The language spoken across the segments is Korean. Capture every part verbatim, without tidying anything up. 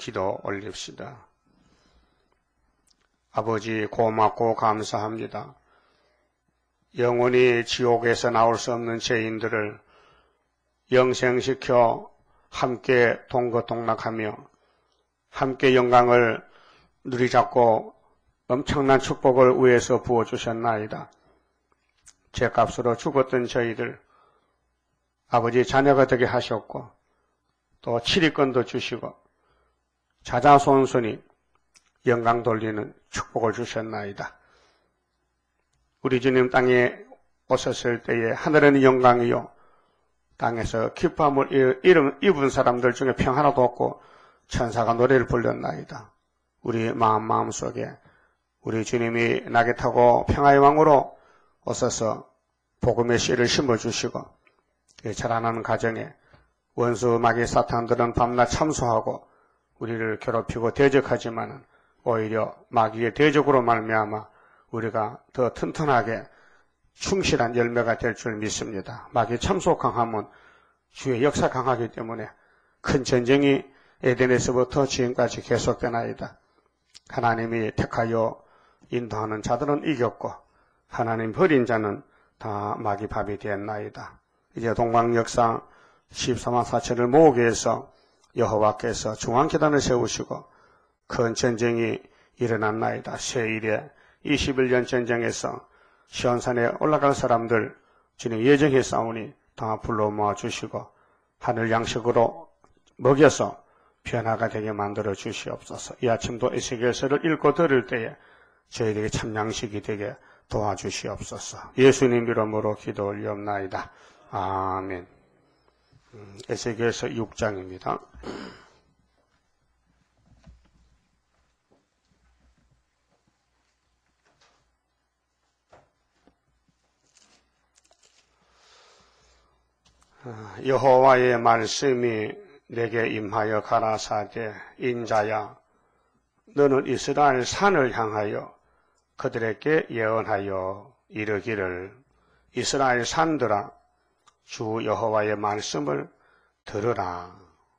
기도 올립시다. 아버지 고맙고 감사합니다. 영원히 지옥에서 나올 수 없는 죄인들을 영생시켜 함께 동거동락하며 함께 영광을 누리잡고 엄청난 축복을 위에서 부어주셨나이다. 죄값으로 죽었던 저희들 아버지 자녀가 되게 하셨고 또 칠위권도 주시고 자자손손이 영광 돌리는 축복을 주셨나이다. 우리 주님 땅에 오셨을 때에 하늘에는 영광이요 땅에서 기뻐함을 입은 사람들 중에 평 하나도 없고 천사가 노래를 불렀나이다. 우리 마음 마음속에 우리 주님이 낙에 타고 평화의 왕으로 오셔서 복음의 씨를 심어주시고 자라나는 가정에 원수 마귀 사탄들은 밤낮 참소하고 우리를 괴롭히고 대적하지만 오히려 마귀의 대적으로 말미암아 우리가 더 튼튼하게 충실한 열매가 될 줄 믿습니다. 마귀 참소 강하면 주의 역사 강하기 때문에 큰 전쟁이 에덴에서부터 지금까지 계속되나이다. 하나님이 택하여 인도하는 자들은 이겼고 하나님 버린 자는 다 마귀 밥이 되었나이다. 이제 동방역사 십사만 사천을 모으기 위해서 여호와께서 중앙계단을 세우시고 큰 전쟁이 일어났나이다. 세일에 이십일 년 전쟁에서 시온산에 올라갈 사람들 주님 예정해 싸우니 다 불러 모아주시고 하늘 양식으로 먹여서 변화가 되게 만들어 주시옵소서. 이 아침도 에스겔서를 읽고 들을 때에 저희에게 참 양식이 되게 도와주시옵소서. 예수님 이름으로 기도 올리옵나이다. 아멘. 음, 에스겔서 육 장입니다. 여호와의 말씀이 내게 임하여 가라사대 인자야 너는 이스라엘 산을 향하여 그들에게 예언하여 이르기를 이스라엘 산들아 주 여호와의 말씀을 들으라.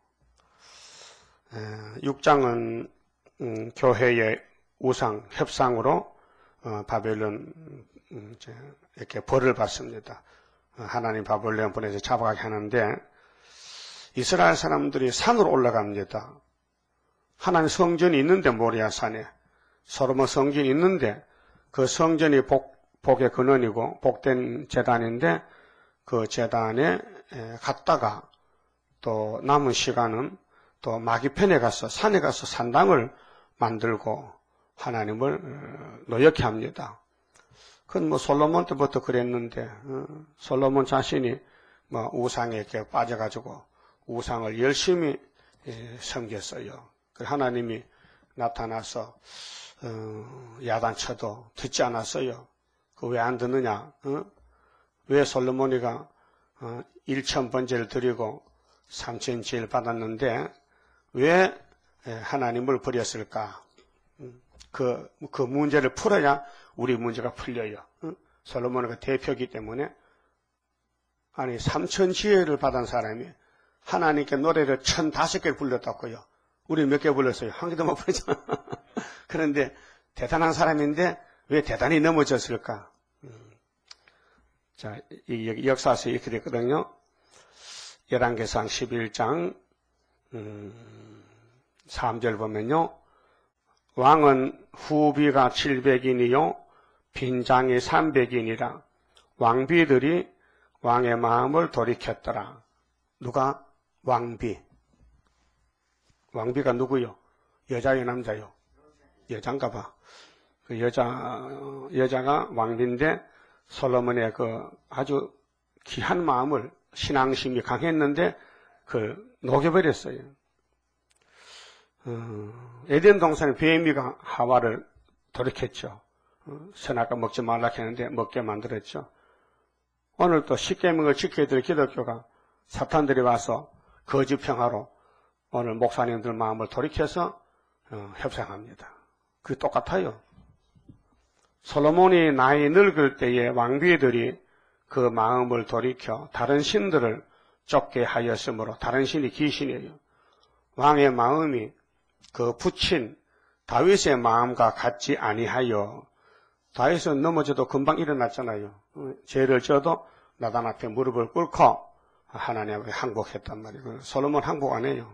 육 장은 음, 교회의 우상 협상으로 어, 바벨론 음, 이렇게 벌을 받습니다. 하나님 바벨론 보내서 잡아가게 하는데 이스라엘 사람들이 산으로 올라갑니다. 하나님 성전이 있는데 모리아 산에 솔로몬 성전이 있는데 그 성전이 복, 복의 근원이고 복된 제단인데 그 제단에 갔다가 또 남은 시간은 또 마귀편에 가서 산에 가서 산당을 만들고 하나님을 노역해 합니다. 그건 뭐 솔로몬 때부터 그랬는데 어, 솔로몬 자신이 뭐 우상에 이렇게 빠져가지고 우상을 열심히 예, 섬겼어요. 그 하나님이 나타나서 어, 야단쳐도 듣지 않았어요. 그 왜 안 듣느냐? 어? 왜 솔로몬이가 어, 일천 번제를 드리고 삼천 제를 받았는데 왜 예, 하나님을 버렸을까? 그, 그 문제를 풀어야 우리 문제가 풀려요. 어? 솔로몬이가 대표이기 때문에 아니 삼천 지혜를 받은 사람이 하나님께 노래를 천다섯 개를 불렀다고요. 우리 몇 개 불렀어요? 한 개도 못 불렀잖아. 그런데 대단한 사람인데 왜 대단히 넘어졌을까? 음. 자, 이 역사서 이렇게 됐거든요. 열왕기상 십일 장 음, 삼 절 보면요. 왕은 후비가 칠백인이요 빈장이 삼백인이라 왕비들이 왕의 마음을 돌이켰더라. 누가? 왕비. 왕비가 누구요? 여자요 남자요? 여잔가 봐. 그 여자, 여자가 왕비인데 솔로몬의 그 아주 귀한 마음을 신앙심이 강했는데 그걸 녹여버렸어요. 어, 에덴 동산에 뱀이가 하와를 돌이켰죠. 어, 선악과 먹지 말라 했는데 먹게 만들었죠. 오늘 또 십계명을 지켜야 될 기독교가 사탄들이 와서 거짓 평화로 오늘 목사님들 마음을 돌이켜서 어, 협상합니다. 그게 똑같아요. 솔로몬이 나이 늙을 때에 왕비들이 그 마음을 돌이켜 다른 신들을 쫓게 하였으므로 다른 신이 귀신이에요. 왕의 마음이 그 붙인 다윗의 마음과 같지 아니하여 다윗은 넘어져도 금방 일어났잖아요. 죄를 져도 나단 앞에 무릎을 꿇고 하나님 앞에 항복했단 말이에요. 솔로몬 항복 안 해요.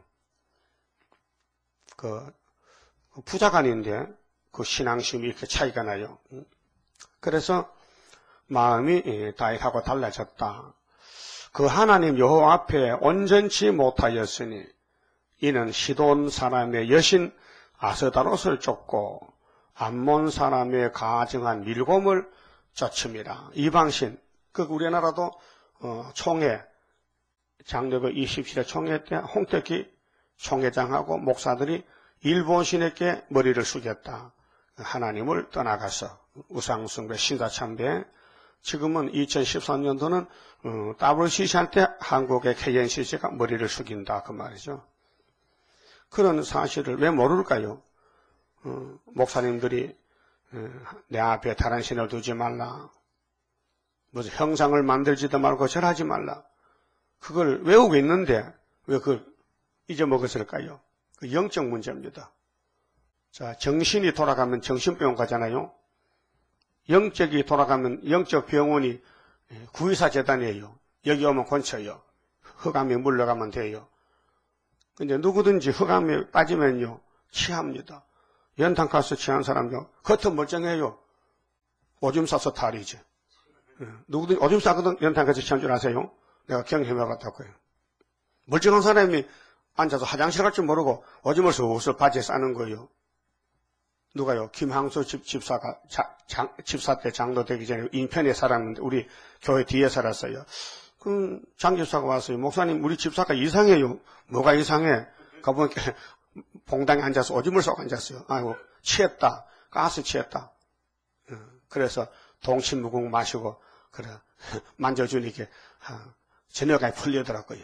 그 부자간인데 그 신앙심이 이렇게 차이가 나요. 그래서 마음이 다윗하고 달라졌다. 그 하나님 여호와 앞에 온전치 못하였으니 이는 시돈 사람의 여신 아스다롯을 쫓고 암몬 사람의 가증한 밀곰을 쫓음이라. 이방신, 그 우리나라도 어, 총회, 장로교 이십칠 회 총회 때 홍택기 총회장하고 목사들이 일본신에게 머리를 숙였다. 하나님을 떠나가서 우상숭배, 신사참배. 지금은 이천십삼 년도는 어, 더블유씨씨한테 한국의 케이엔씨씨가 머리를 숙인다 그 말이죠. 그런 사실을 왜 모를까요? 어, 목사님들이 어, 내 앞에 다른 신을 두지 말라. 무슨 형상을 만들지도 말고 절하지 말라. 그걸 외우고 있는데 왜 그걸 잊어먹었을까요? 그 영적 문제입니다. 자, 정신이 돌아가면 정신병원 가잖아요. 영적이 돌아가면 영적 병원이 구의사 재단이에요. 여기 오면 권쳐요. 흑암에 물러가면 돼요. 근데 누구든지 흑암에 빠지면요, 취합니다. 연탄 가스 취한 사람요, 겉은 멀쩡해요. 오줌 싸서 탈이지. 누구든지 오줌 싸거든 연탄 가스 취한 줄 아세요? 내가 경험해 봤다고요. 멀쩡한 사람이 앉아서 화장실 갈 줄 모르고 오줌을 슬슬 바지에 싸는 거예요. 누가요? 김항수 집, 집사가, 자, 장, 집사 때 장로 되기 전에 인편에 살았는데, 우리 교회 뒤에 살았어요. 그럼 장 집사가 왔어요. 목사님, 우리 집사가 이상해요. 뭐가 이상해? 가보니까 봉당에 앉아서 오줌을 싸고 앉았어요. 아이고, 취했다. 가스 취했다. 그래서 동치무궁 마시고, 그래, 만져주니까, 저녁에 풀리더라고요.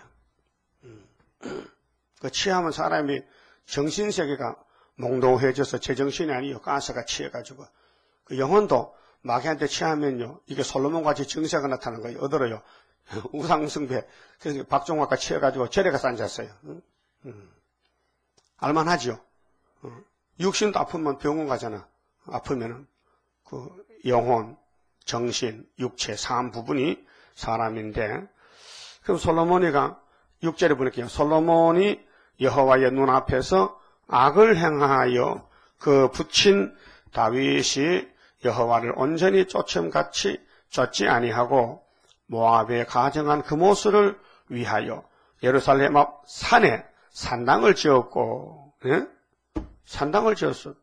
그 취하면 사람이 정신세계가 몽롱해져서 제정신이 아니에요. 가스가 취해가지고. 그 영혼도 마귀한테 취하면요. 이게 솔로몬같이 증세가 나타나는 거예요. 어더러요. 우상숭배. 그래서 박종화가 취해가지고 절에 가서 앉았어요. 응? 응. 알만하죠. 어. 육신도 아프면 병원 가잖아. 아프면은. 그 영혼, 정신, 육체, 삼 부분이 사람인데. 그럼 솔로몬이가 육 절에 보니까 솔로몬이 여호와의 눈앞에서 악을 행하여 그 붙인 다윗이 여호와를 온전히 쫓음같이 쫓지 아니하고 모압에 가정한 금오스를 위하여 예루살렘 앞 산에 산당을 지었고, 예? 산당을 지었어.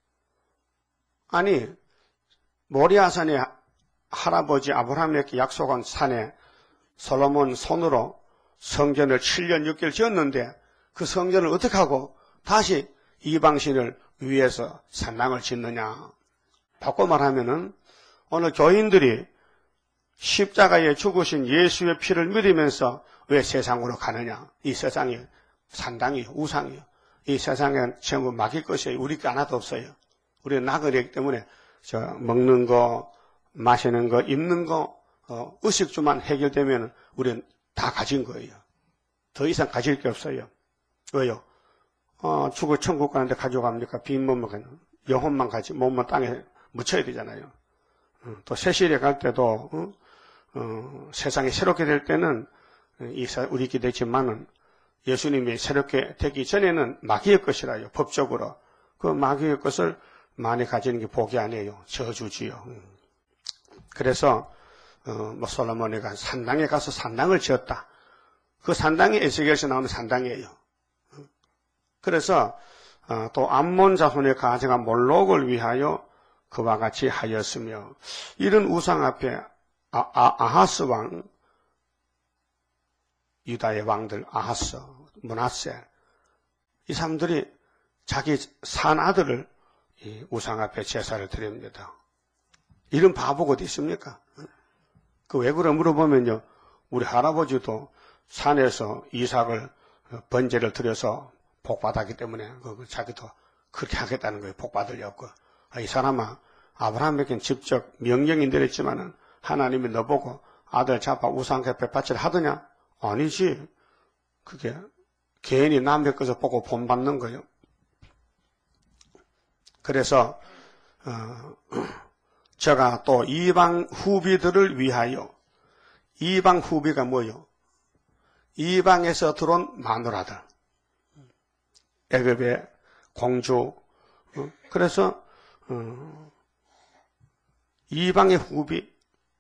아니 모리아산에 할아버지 아브라함에게 약속한 산에 솔로몬 손으로 성전을 칠 년 육 개월 지었는데 그 성전을 어떻게 하고 다시 이방신을 위해서 산당을 짓느냐. 바꿔 말하면은 오늘 교인들이 십자가에 죽으신 예수의 피를 믿으면서 왜 세상으로 가느냐. 이 세상이 산당이요, 우상이요. 이 세상엔 전부 마귀 것이에요. 우리 게 하나도 없어요. 우리는 나그네이기 때문에 저 먹는 거, 마시는 거, 입는 거, 어, 의식주만 해결되면 우리는 다 가진 거예요. 더 이상 가질 게 없어요. 왜요? 어, 죽을 천국 가는데 가져갑니까? 빈몸은 영혼만 가지, 몸만 땅에 묻혀야 되잖아요. 어, 또 세실에 갈 때도, 어? 어, 세상이 새롭게 될 때는, 이 우리께 되지만은, 예수님이 새롭게 되기 전에는 마귀의 것이라요, 법적으로. 그 마귀의 것을 많이 가지는 게 복이 아니에요. 저주지요. 그래서, 어, 뭐, 솔로몬이가 산당에 가서 산당을 지었다. 그 산당이 에스겔에서 나오는 산당이에요. 그래서 어, 또 암몬 자손의 가정한 몰록을 위하여 그와 같이 하였으며 이런 우상 앞에 아, 아, 아하스 왕, 유다의 왕들 아하스, 므낫세 이 사람들이 자기 산 아들을 이 우상 앞에 제사를 드립니다. 이런 바보가 어디 있습니까? 그 왜 그래 물어보면요, 우리 할아버지도 산에서 이삭을 번제를 드려서 복 받았기 때문에 그 자기도 그렇게 하겠다는 거예요. 복 받으려고. 아, 이 사람아, 아브라함에게는 직접 명령이 내렸지만은 하나님이 너보고 아들 잡아 우상 앞에 바치를 하더냐? 아니지. 그게 개인이 남의 것을 보고 본 받는 거예요. 그래서 어, 제가 또 이방 후비들을 위하여, 이방 후비가 뭐요? 이방에서 들어온 마누라들, 애굽의 공주. 어, 그래서 어, 이방의 후비,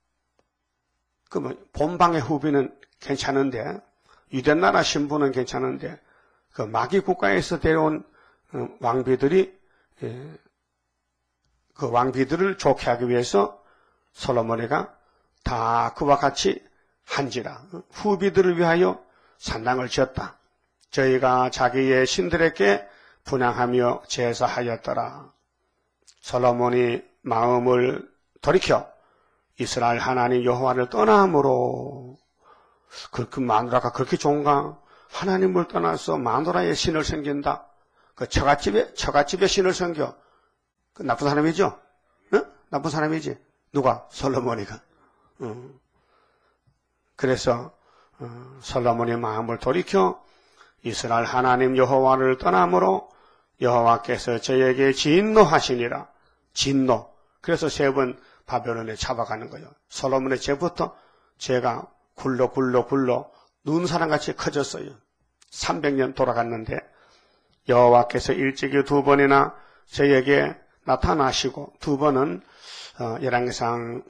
그러면 본방의 후비는 괜찮은데, 유대나라 신부는 괜찮은데, 그 마귀 국가에서 데려온 어, 왕비들이 예, 그 왕비들을 좋게 하기 위해서 솔로몬이가 다 그와 같이 한지라 후비들을 위하여 산당을 지었다. 저희가 자기의 신들에게 분향하며 제사하였더라. 솔로몬이 마음을 돌이켜 이스라엘 하나님 여호와를 떠남으로, 그, 그 마누라가 그렇게 좋은가? 하나님을 떠나서 마누라의 신을 섬긴다. 그 처갓집에, 처갓집의 신을 섬겨. 그 나쁜 사람이죠? 응? 나쁜 사람이지. 누가? 솔로몬이가. 응. 그래서 어, 솔로몬의 마음을 돌이켜 이스라엘 하나님 여호와를 떠남으로 여호와께서 저에게 진노하시니라. 진노. 그래서 세 번 바벨론에 잡아가는 거예요. 솔로몬의 죄부터 죄가 굴러 굴러 굴러 눈사람같이 커졌어요. 삼백 년 돌아갔는데 여호와께서 일찍이 두 번이나 저에게 나타나시고, 두 번은 어, 열왕기상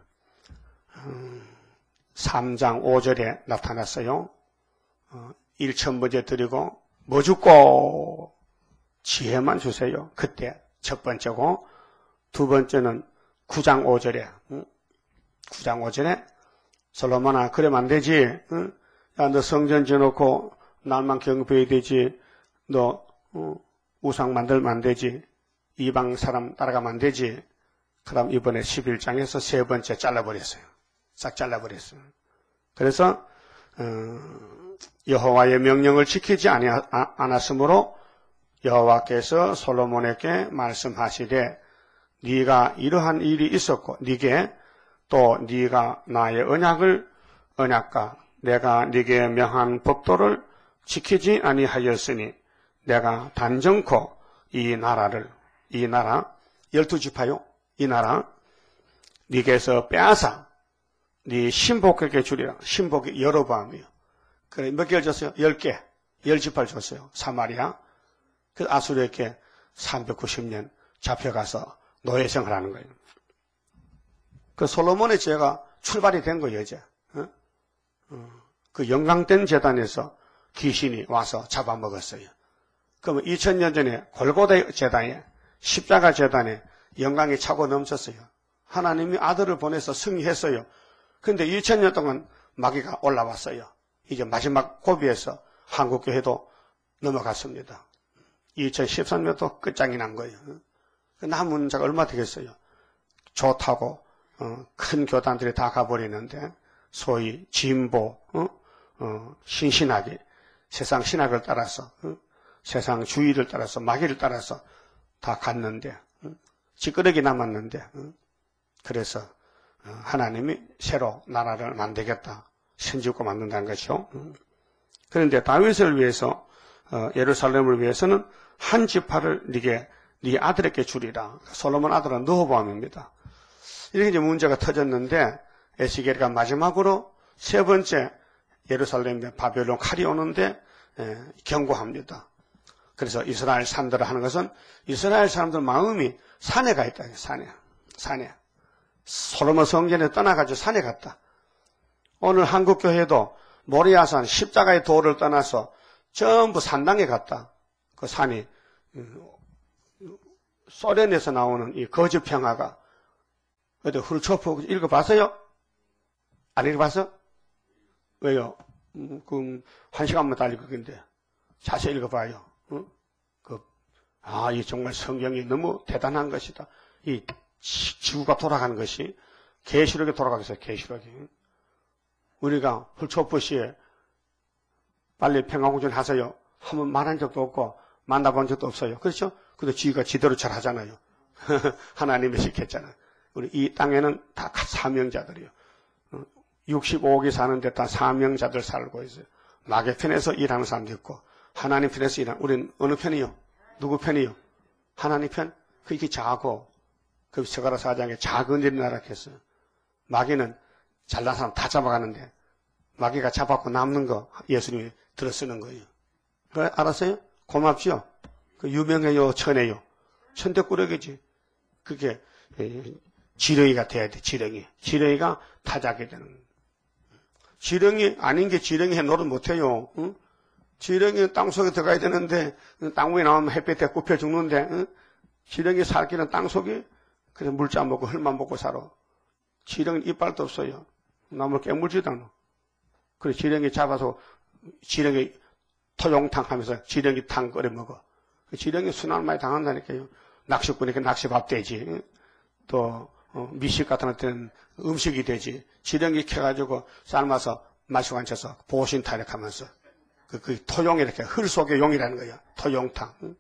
음, 삼 장 오 절에 나타났어요. 어, 일천 번째 드리고 뭐 죽고 지혜만 주세요. 그때 첫 번째고, 두 번째는 구 장 오 절에 응? 구 장 오 절에 솔로몬아 그러면 안 되지. 응? 야, 너 성전 지어놓고 날만 경배해야 되지. 너 어, 우상 만들면 안 되지. 이방 사람 따라가면 안 되지. 그럼 이번에 십일 장에서 세 번째 잘라버렸어요. 싹 잘라버렸어요. 그래서 어, 여호와의 명령을 지키지 않았으므로 여호와께서 솔로몬에게 말씀하시되 네가 이러한 일이 있었고 네게 또 네가 나의 언약을 언약과 내가 네게 명한 법도를 지키지 아니하였으니 내가 단정코 이 나라를 이 나라 열두 지파요 이 나라 네게서 빼앗아 네 신복에게 주리라. 신복이 여로보암이요. 그래 몇 개를 줬어요? 열 개. 열 지파를 줬어요. 사마리아. 그 아수르에게 삼백구십 년 잡혀가서 노예 생활하는 거예요. 그 솔로몬의 죄가 출발이 된 거예요, 이제. 어? 어. 그 영광된 제단에서 귀신이 와서 잡아먹었어요. 그러면 이천 년 전에 골고다 제단에, 십자가 제단에 영광이 차고 넘쳤어요. 하나님이 아들을 보내서 승리했어요. 근데 이천 년 동안 마귀가 올라왔어요. 이제 마지막 고비에서 한국교회도 넘어갔습니다. 이천십삼 년도 끝장이 난 거예요. 남은 자가 얼마 되겠어요? 좋다고 어, 큰 교단들이 다 가버리는데 소위 진보, 어? 어, 신신하게 세상 신학을 따라서 어? 세상 주의를 따라서 마귀를 따라서 다 갔는데 어? 찌끄러기 남았는데 어? 그래서 어, 하나님이 새로 나라를 만들겠다. 신짓고 만든다는 것이죠. 어? 그런데 다윗을 위해서 어, 예루살렘을 위해서는 한 지파를 네게 네 아들에게 주리라. 솔로몬 아들은 르호보암입니다. 이렇게 이제 문제가 터졌는데 에스겔이가 마지막으로 세 번째 예루살렘에 바벨론 칼이 오는데 에, 경고합니다. 그래서 이스라엘 산들을 하는 것은 이스라엘 사람들 마음이 산에 가 있다. 산에. 산에. 솔로몬 성전에 떠나가지고 산에 갔다. 오늘 한국교회도 모리아산 십자가의 도를 떠나서 전부 산당에 갔다. 그 산이 소련에서 나오는 이 거짓 평화가 어디 후르초프 읽어봤어요? 안 읽어봤어? 왜요? 음, 그 한 시간만 다 읽을 건데 자세히 읽어봐요. 어? 그, 아, 이 정말 성경이 너무 대단한 것이다. 이 지구가 돌아가는 것이 계시록에 돌아가겠어요. 계시록이. 우리가 훌초프시에 빨리 평화공전 하세요. 한번 말한 적도 없고 만나본 적도 없어요. 그렇죠? 근데 지가 지대로 잘 하잖아요. 하나님이 시켰잖아요. 우리 이 땅에는 다 사명자들이요. 육십오억이 사는데 다 사명자들 살고 있어요. 마귀 편에서 일하는 사람도 있고 하나님 편에서 일하는, 우리는 어느 편이요? 누구 편이요? 하나님 편? 그렇게 작고, 그 스가랴 사장에 작은 일이 나락했어요. 마귀는 잘난 사람 다 잡아가는데, 마귀가 잡았고 남는 거 예수님이 들어 쓰는 거예요. 그래, 알았어요? 고맙죠? 그 유명해요, 천해요. 천대꾸러기지. 그게 지렁이가 돼야 돼, 지렁이. 지렁이가 타작이 되는 거예요. 지렁이 아닌 게 지렁이 해 노릇 못해요. 응? 지렁이 땅속에 들어가야 되는데 땅 위에 나오면 햇볕에 굽혀 죽는데 응? 지렁이 살기는 땅속에 그래서 물자 먹고 흙만 먹고 살아. 지렁이 이빨도 없어요. 나물 깨물지도 않아. 그래 지렁이 잡아서 지렁이 토종탕 하면서 지렁이 탕 끓여 먹어. 지렁이 순환 많이 당한다니까요. 낚시꾼에게 낚시밥 되지. 또 어, 미식 같은 것들은 음식이 되지. 지렁이 캐가지고 삶아서 마시고 앉혀서 보신 타령하면서 그, 그 토용 이렇게 흘 속의 용이라는 거야. 토용탕. 응?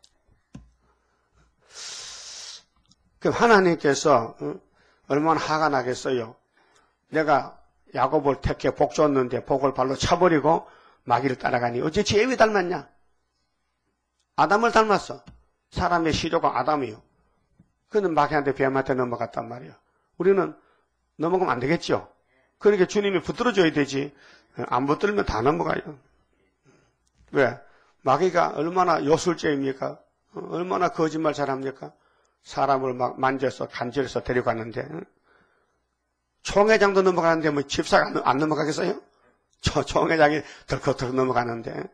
그럼 하나님께서 응? 얼마나 화가 나겠어요. 내가 야곱을 택해 복 줬는데 복을 발로 차버리고 마귀를 따라가니 어째 제위 닮았냐? 아담을 닮았어. 사람의 시조가 아담이요. 그는 마귀한테 뱀한테 넘어갔단 말이에요. 우리는 넘어가면 안 되겠죠. 그러니까 주님이 붙들어줘야 되지. 안 붙들면 다 넘어가요. 왜? 마귀가 얼마나 요술죄입니까? 얼마나 거짓말 잘합니까? 사람을 막 만져서 간절해서 데려갔는데 총회장도 넘어가는데 뭐 집사가 안, 안 넘어가겠어요? 저 총회장이 덜컥덜컥 넘어가는데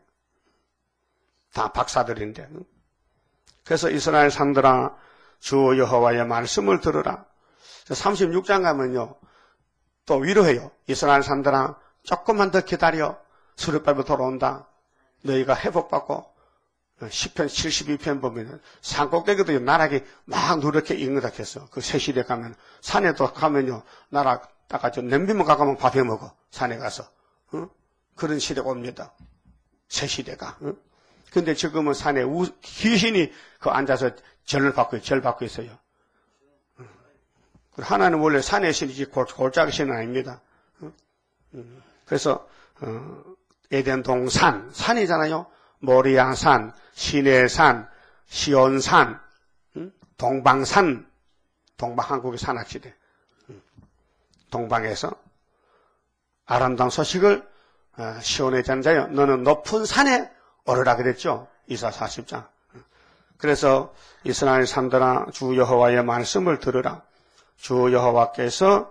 다 박사들인데. 그래서 이스라엘 산들아 주 여호와의 말씀을 들으라. 삼십육 장 가면요 또 위로해요. 이스라엘 산들아 조금만 더 기다려. 수르바벨 돌아온다. 너희가 회복받고 시편 칠십이 편 보면 산꼭대기도 나락이 막 누렇게 익는다 했어. 그 새 시대 가면 산에도 가면요 나락 따가지고 냄비만 가가면 밥 해 먹어. 산에 가서 어? 그런 시대가 옵니다. 새 시대가. 어? 근데 지금은 산에 우, 귀신이 그 앉아서 절을 받고 절 받고 있어요. 어. 하나는 원래 산의 신이지 골짜기 신은 아닙니다. 어? 음. 그래서 어, 에덴 동산 산이잖아요. 모리아산, 시내산, 시온산, 음? 동방산, 동방 한국의 산악지대. 음. 동방에서 아름다운 소식을 어, 시온의 전자여 너는 높은 산에 오르라 그랬죠. 이사 사십 장. 그래서 이스라엘 산들아 주 여호와의 말씀을 들으라. 주 여호와께서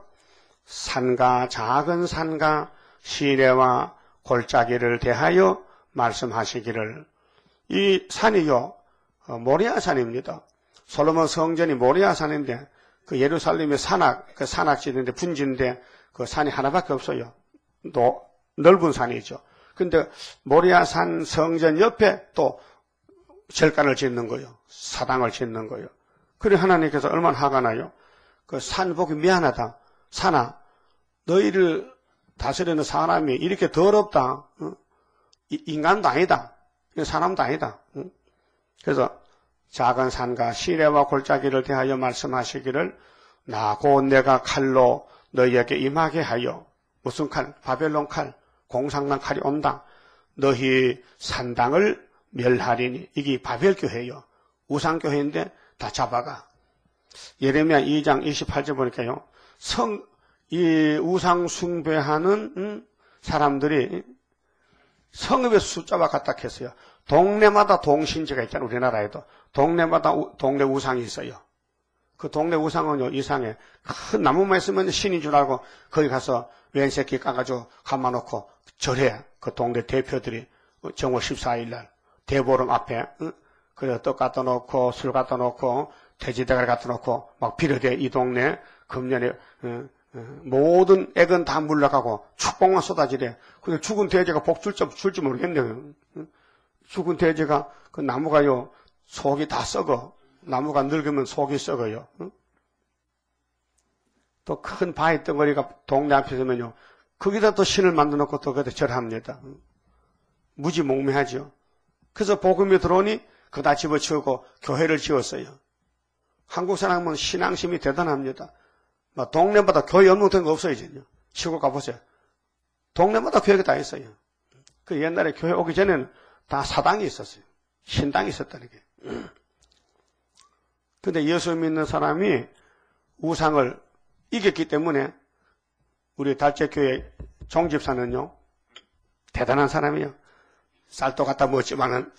산과 작은 산과 시내와 골짜기를 대하여 말씀하시기를. 이 산이요 모리아산입니다. 솔로몬 성전이 모리아산인데 그 예루살렘의 산악 그 산악지인데 분지인데 그 산이 하나밖에 없어요. 또 넓은 산이죠. 근데 모리아산 성전 옆에 또 절간을 짓는 거예요. 사당을 짓는 거예요. 그래 하나님께서 얼마나 화가 나요. 그 산 보기 미안하다. 산아 너희를 다스리는 사람이 이렇게 더럽다. 어? 인간도 아니다. 사람도 아니다. 어? 그래서 작은 산과 시내와 골짜기를 대하여 말씀하시기를 나 곧 내가 칼로 너희에게 임하게 하여. 무슨 칼? 바벨론 칼. 공상난 칼이 온다. 너희 산당을 멸하리니. 이게 바벨교회예요. 우상교회인데 다 잡아가. 예레미야 이 장 이십팔 절 보니까요. 성, 이 우상 숭배하는 음, 사람들이 성읍의 숫자와 같다 했어요. 동네마다 동신제가 있잖아요. 우리나라에도. 동네마다 우, 동네 우상이 있어요. 그 동네 우상은요, 이상해. 큰 나무만 있으면 신인 줄 알고 거기 가서 왼새끼 까가지고 감아놓고 절해. 그 동네 대표들이 정월 십사 일 날 대보름 앞에 응? 그래 떡 갖다 놓고 술 갖다 놓고 돼지대가리 갖다 놓고 막 비료대 이 동네 금년에 응? 응? 모든 액은 다 물러가고 축복만 쏟아지래. 근데 죽은 돼지가 복 줄지 줄지 모르겠네요. 응? 죽은 돼지가 그 나무가요 속이 다 썩어. 나무가 늙으면 속이 썩어요. 응? 또 큰 바위 덩어리가 동네 앞에 있으면요 거기다 또 신을 만들어 놓고 또 거기다 절합니다. 응? 무지몽매하죠. 그래서 복음이 들어오니 그다 집어치우고 교회를 지었어요. 한국 사람은 신앙심이 대단합니다. 뭐 동네마다 교회 없는 거 없어요. 이제요. 시골 가보세요. 동네마다 교회가 다 있어요. 그 옛날에 교회 오기 전에는 다 사당이 있었어요. 신당이 있었다는 게. 근데 예수 믿는 사람이 우상을 이겼기 때문에 우리 달제교회 종집사는요, 대단한 사람이에요. 쌀도 갖다 먹지만은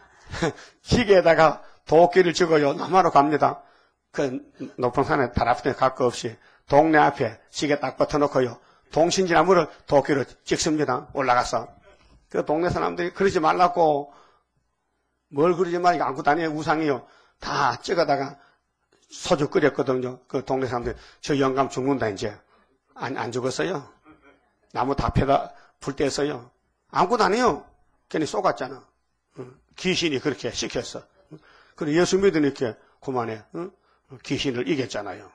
기계에다가 도끼를 찍어요. 남하로 갑니다. 그 높은 산에 다락에 갈 거 없이 동네 앞에 시계 딱 버텨놓고요. 동신지나무를 도끼로 찍습니다. 올라가서. 그 동네 사람들이 그러지 말라고, 뭘 그러지 말고 안고 다니요. 우상이요. 다 찍어다가 소주 끓였거든요. 그 동네 사람들이 저 영감 죽는다 이제. 안, 안 죽었어요. 나무 다 패다 불 뗐어요. 안고 다니요. 괜히 쏘갔잖아. 귀신이 그렇게 시켰어. 그리고 예수 믿으니까 그만해. 귀신을 이겼잖아요.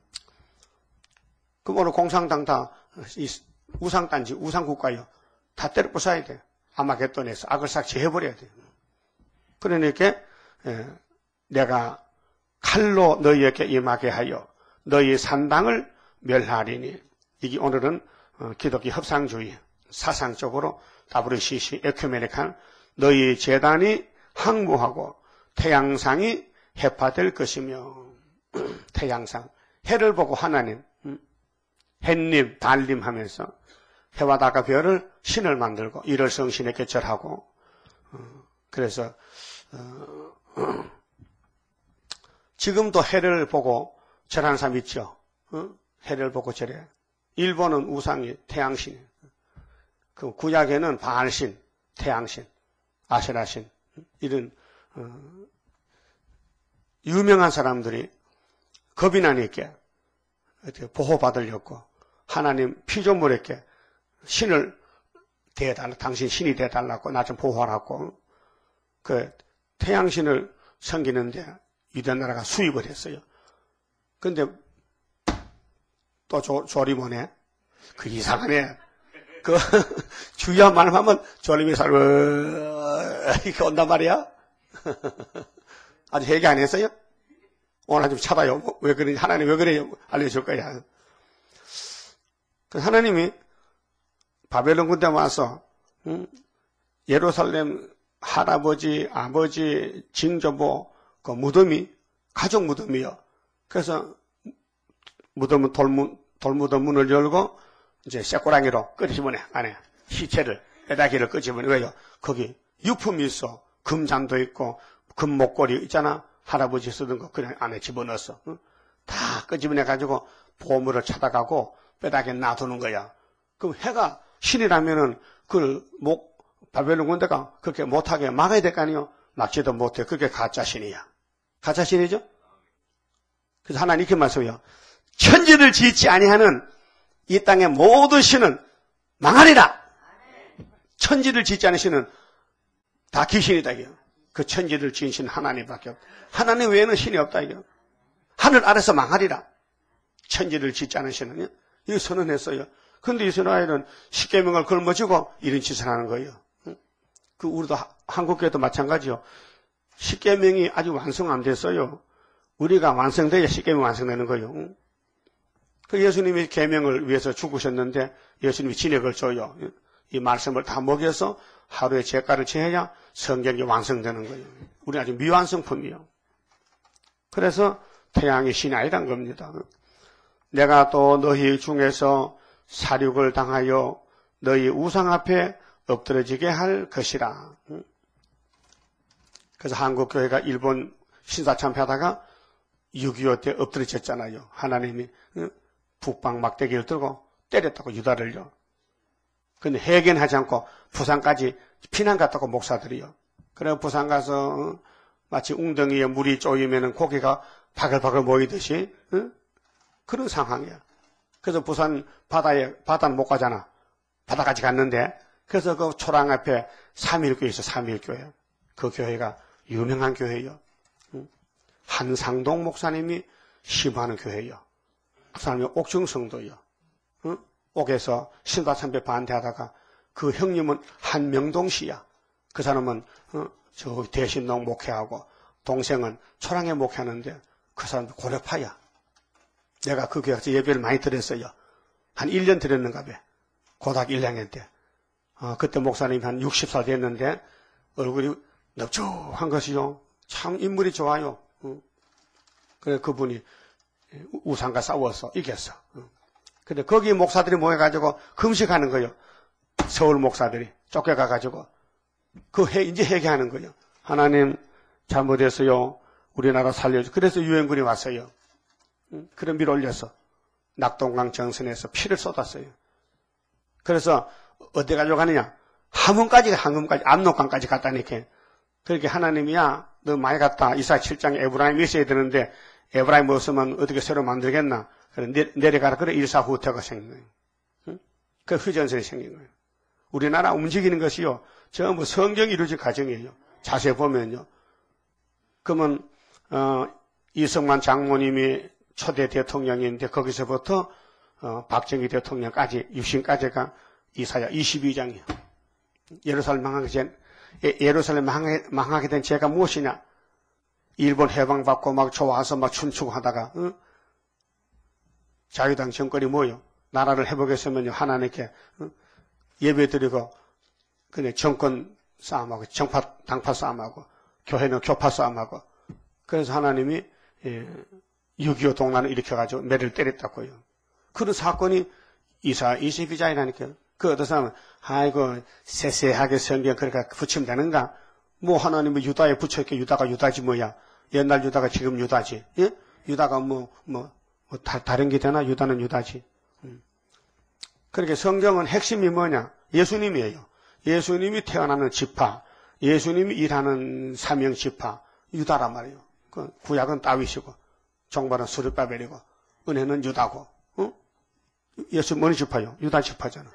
그럼 오늘 공산당 다 우상단지, 우상국가요. 다 때려 부숴야 돼. 아마겟돈에서 악을 삭제해버려야 돼. 그러니까 내가 칼로 너희에게 임하게 하여 너희 산당을 멸하리니. 이게 오늘은 기독교 협상주의 사상적으로 다브르시시 에큐메닉한 너희 제단이 항무하고 태양상이 해파될 것이며. 태양상, 해를 보고 하나님, 햇님, 달님 하면서 해와 달과 별을 신을 만들고 이를 성신에게 절하고. 그래서 지금도 해를 보고 절하는 사람 있죠. 해를 보고 절해. 일본은 우상이 태양신, 그 구약에는 바알신, 태양신, 아세라신, 이런 유명한 사람들이 겁이 나니까 보호받으려고 하나님 피조물에게 신을 대해달라, 당신 신이 대해달라고 나 좀 보호하라고 그 태양신을 섬기는데 유대 나라가 수입을 했어요. 근데 또 조, 조리모네 그 이상하네. 그 주여 말하면 조림이 살고 이렇게 온단 말이야. 아직 회개 안 했어요? 오늘 좀 찾아요. 왜 그러니? 하나님 왜 그래요? 알려줄 거야. 하나님이 바벨론 군대 와서 음, 예루살렘 할아버지, 아버지, 징조부 그 무덤이 가족 무덤이요. 그래서 무덤은 돌문, 돌무덤 문을 열고 이제 쇠꼬랑이로 끄집어내 안에 시체를 에다기를 끄집어내. 왜요? 거기 유품이 있어. 금잔도 있고 금 목걸이 있잖아. 할아버지 쓰던 거 그냥 안에 집어넣었어. 응? 다 끄집어내가지고 보물을 찾아가고 뼈다귀에 놔두는 거야. 그럼 해가 신이라면은 그걸 목, 바벨론 군대가 그렇게 못하게 막아야 될 거 아니에요? 막지도 못해. 그게 가짜신이야. 가짜신이죠? 그래서 하나님 이렇게 말씀해요. 천지를 짓지 아니하는 이 땅의 모든 신은 망하리라. 천지를 짓지 않은 신은 다 귀신이다. 이게요. 그 천지를 지은 신 하나님밖에 없다. 하나님 외에는 신이 없다. 이게 하늘 아래서 망하리라. 천지를 짓지 않은 신은요. 이거 선언했어요. 그런데 이스라엘은 십계명을 걸머쥐고 이런 짓을 하는 거예요. 그 우리도 한국교회도 마찬가지요. 십계명이 아직 완성 안 됐어요. 우리가 완성돼야 십계명 완성되는 거예요. 그 예수님이 계명을 위해서 죽으셨는데 예수님이 진액을 줘요. 이 말씀을 다 먹여서 하루에 제가를 지어야 성경이 완성되는 거예요. 우리 아주 미완성품이요. 그래서 태양이 신이 아니란 겁니다. 내가 또 너희 중에서 사륙을 당하여 너희 우상 앞에 엎드러지게 할 것이라. 그래서 한국교회가 일본 신사참배하다가 육이오 때 엎드러졌잖아요. 하나님이 북방 막대기를 들고 때렸다고 유다를요. 근데 해견하지 않고 부산까지 피난 갔다고 목사들이요. 그래 부산 가서 마치 웅덩이에 물이 쪼이면 고기가 바글바글 모이듯이 응? 그런 상황이야. 그래서 부산 바다에 바다는 못 가잖아. 바다까지 갔는데 그래서 그 초랑 앞에 삼일교회 있어. 삼일교회. 그 교회가 유명한 교회예요. 응? 한상동 목사님이 심하는 교회예요. 그 사람이 옥중성도예요. 응? 옥에서 신사참배 반대하다가 그 형님은 한명동 씨야. 그 사람은 어, 저 대신동 목회하고 동생은 초랑에 목회하는데 그 사람도 고려파야. 내가 그 교회에서 예배를 많이 드렸어요. 한 일 년 드렸는가 봐. 고등학교 일 학년 때. 어, 그때 목사님이 한 육십 살 됐는데 얼굴이 넓적한 것이요. 참 인물이 좋아요. 어. 그래 그분이 우상과 싸워서 이겼어. 근데 거기 목사들이 모여가지고 금식하는 거예요. 서울 목사들이 쫓겨가가지고 그 해, 이제 회개하는 거예요. 하나님 잘못했어요. 우리나라 살려줘. 그래서 유엔군이 왔어요. 그래 밀어 올려서 낙동강 정선에서 피를 쏟았어요. 그래서 어디 가려고 하느냐? 함흥까지, 함흥까지, 압록강까지 갔다니까. 그렇게 하나님이야, 너 많이 갔다. 이사 칠 장에 에브라임 있어야 되는데, 에브라임 없으면 어떻게 새로 만들겠나? 그래, 내, 내려가라. 그래, 일사후퇴가 생긴 거예요. 응? 그 휴전선이 생긴 거예요. 우리나라 움직이는 것이요, 전부 성경이 이루어진 과정이에요. 자세히 보면요. 그러면, 어, 이승만 장모님이 초대 대통령인데, 거기서부터, 어, 박정희 대통령까지, 유신까지가 이사야 이십이 장이에요. 예루살렘 망하기 전, 예루살렘 망하게, 망하게 된 죄가 무엇이냐? 일본 해방받고 막 좋아서 막 춤추고 하다가, 어? 자유당 정권이 뭐요? 나라를 회복했으면요, 하나님께, 어? 예배 드리고, 그냥 정권 싸움하고, 정파, 당파 싸움하고, 교회는 교파 싸움하고, 그래서 하나님이, 예, 육이오 동란을 일으켜가지고 매를 때렸다고요. 그런 사건이 이사 이십이 장이라니까요. 그 어떤 사람은, 아이고, 세세하게 성경 그러니까 붙이면 되는가? 뭐 하나님은 유다에 붙여있게 유다가 유다지 뭐야. 옛날 유다가 지금 유다지. 예? 유다가 뭐, 뭐, 뭐 다, 다른 게 되나? 유다는 유다지. 음. 그렇게 성경은 핵심이 뭐냐? 예수님이에요. 예수님이 태어나는 지파, 예수님이 일하는 사명 지파, 유다란 말이에요. 그 구약은 다윗이고, 종말은 스룹바벨이고, 은혜는 유다고. 어? 예수 뭐니 지파요? 유다 지파잖아.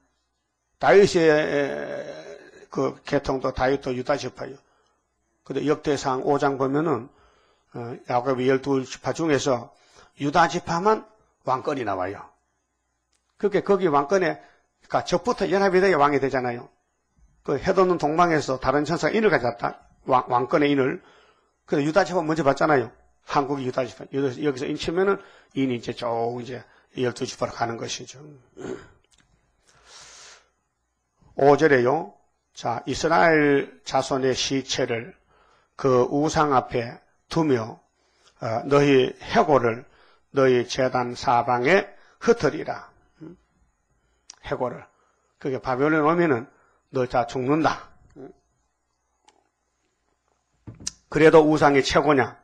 다윗의 그 계통도 다윗도 유다 지파요. 근데 역대상 오 장 보면은 어, 야곱의 열두 지파 중에서 유다 지파만 왕권이 나와요. 그렇게 거기 왕권에 그러니까 적부터 연합이 돼야 왕이 되잖아요. 그 해돋는 동방에서 다른 천사가 인을 가졌다. 왕, 왕권의 인을. 근데 유다 지파 먼저 받잖아요. 한국이 유다 지파. 여기서, 여기서 인 치면은 인이 이제 쭉 이제 열두 지파로 가는 것이죠. 오 절에요. 자, 이스라엘 자손의 시체를 그 우상 앞에 두며 어, 너희 해골을 너희 제단 사방에 흩으리라. 해골을. 그게 바벨론에 오면은 너 다 죽는다. 그래도 우상이 최고냐?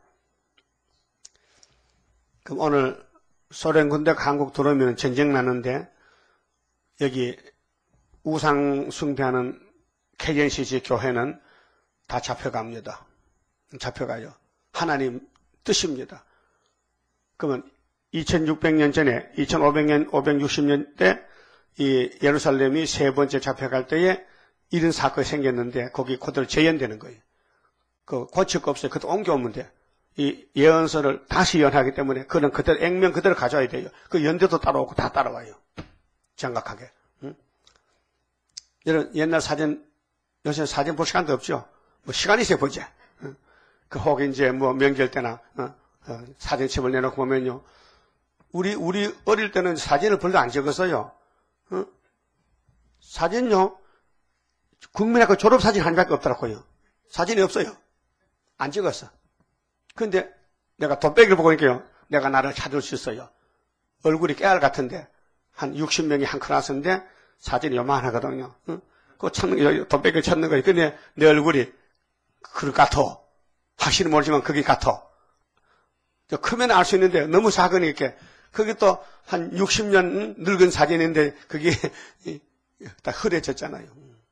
그럼 오늘 소련 군대가 한국 들어오면 전쟁 나는데 여기 우상 숭배하는 케겐시지 교회는 다 잡혀갑니다. 잡혀가요. 하나님 뜻입니다. 그러면 이천육백 년 전에, 이천오백 년, 오백육십 년 때 이 예루살렘이 세 번째 잡혀갈 때에 이런 사건이 생겼는데 거기 그대로 재현되는 거예요. 그 고칠 거 없어요. 그것도 옮겨오면 돼. 이 예언서를 다시 연하기 때문에 그는 그대로 액면 그대로 가져와야 돼요. 그 연대도 따라오고 다 따라와요. 정확하게. 응? 이런 옛날 사진, 요새 사진 볼 시간도 없죠. 뭐 시간이 있어야 보지. 응? 그 혹 이제 뭐 명절 때나 어? 어, 사진첩을 내놓고 보면요. 우리 우리 어릴 때는 사진을 별로 안 찍었어요. 어? 사진요. 국민학교 졸업사진 한 장밖에 없더라고요. 사진이 없어요. 안 찍었어. 근데 내가 돈배기를 보고 있니까요. 내가 나를 찾을 수 있어요. 얼굴이 깨알 같은데 한 육십 명이 한 클래스인데 사진이 요만하거든요. 응? 그거 찾는 거, 돈배기를 찾는 거예요. 근데 내 얼굴이 그럴 같아. 확실히 모르지만 그게 같아. 크면 알 수 있는데 너무 작으니까 그게 또 한 육십 년 늙은 사진인데 그게 다 흐려졌잖아요.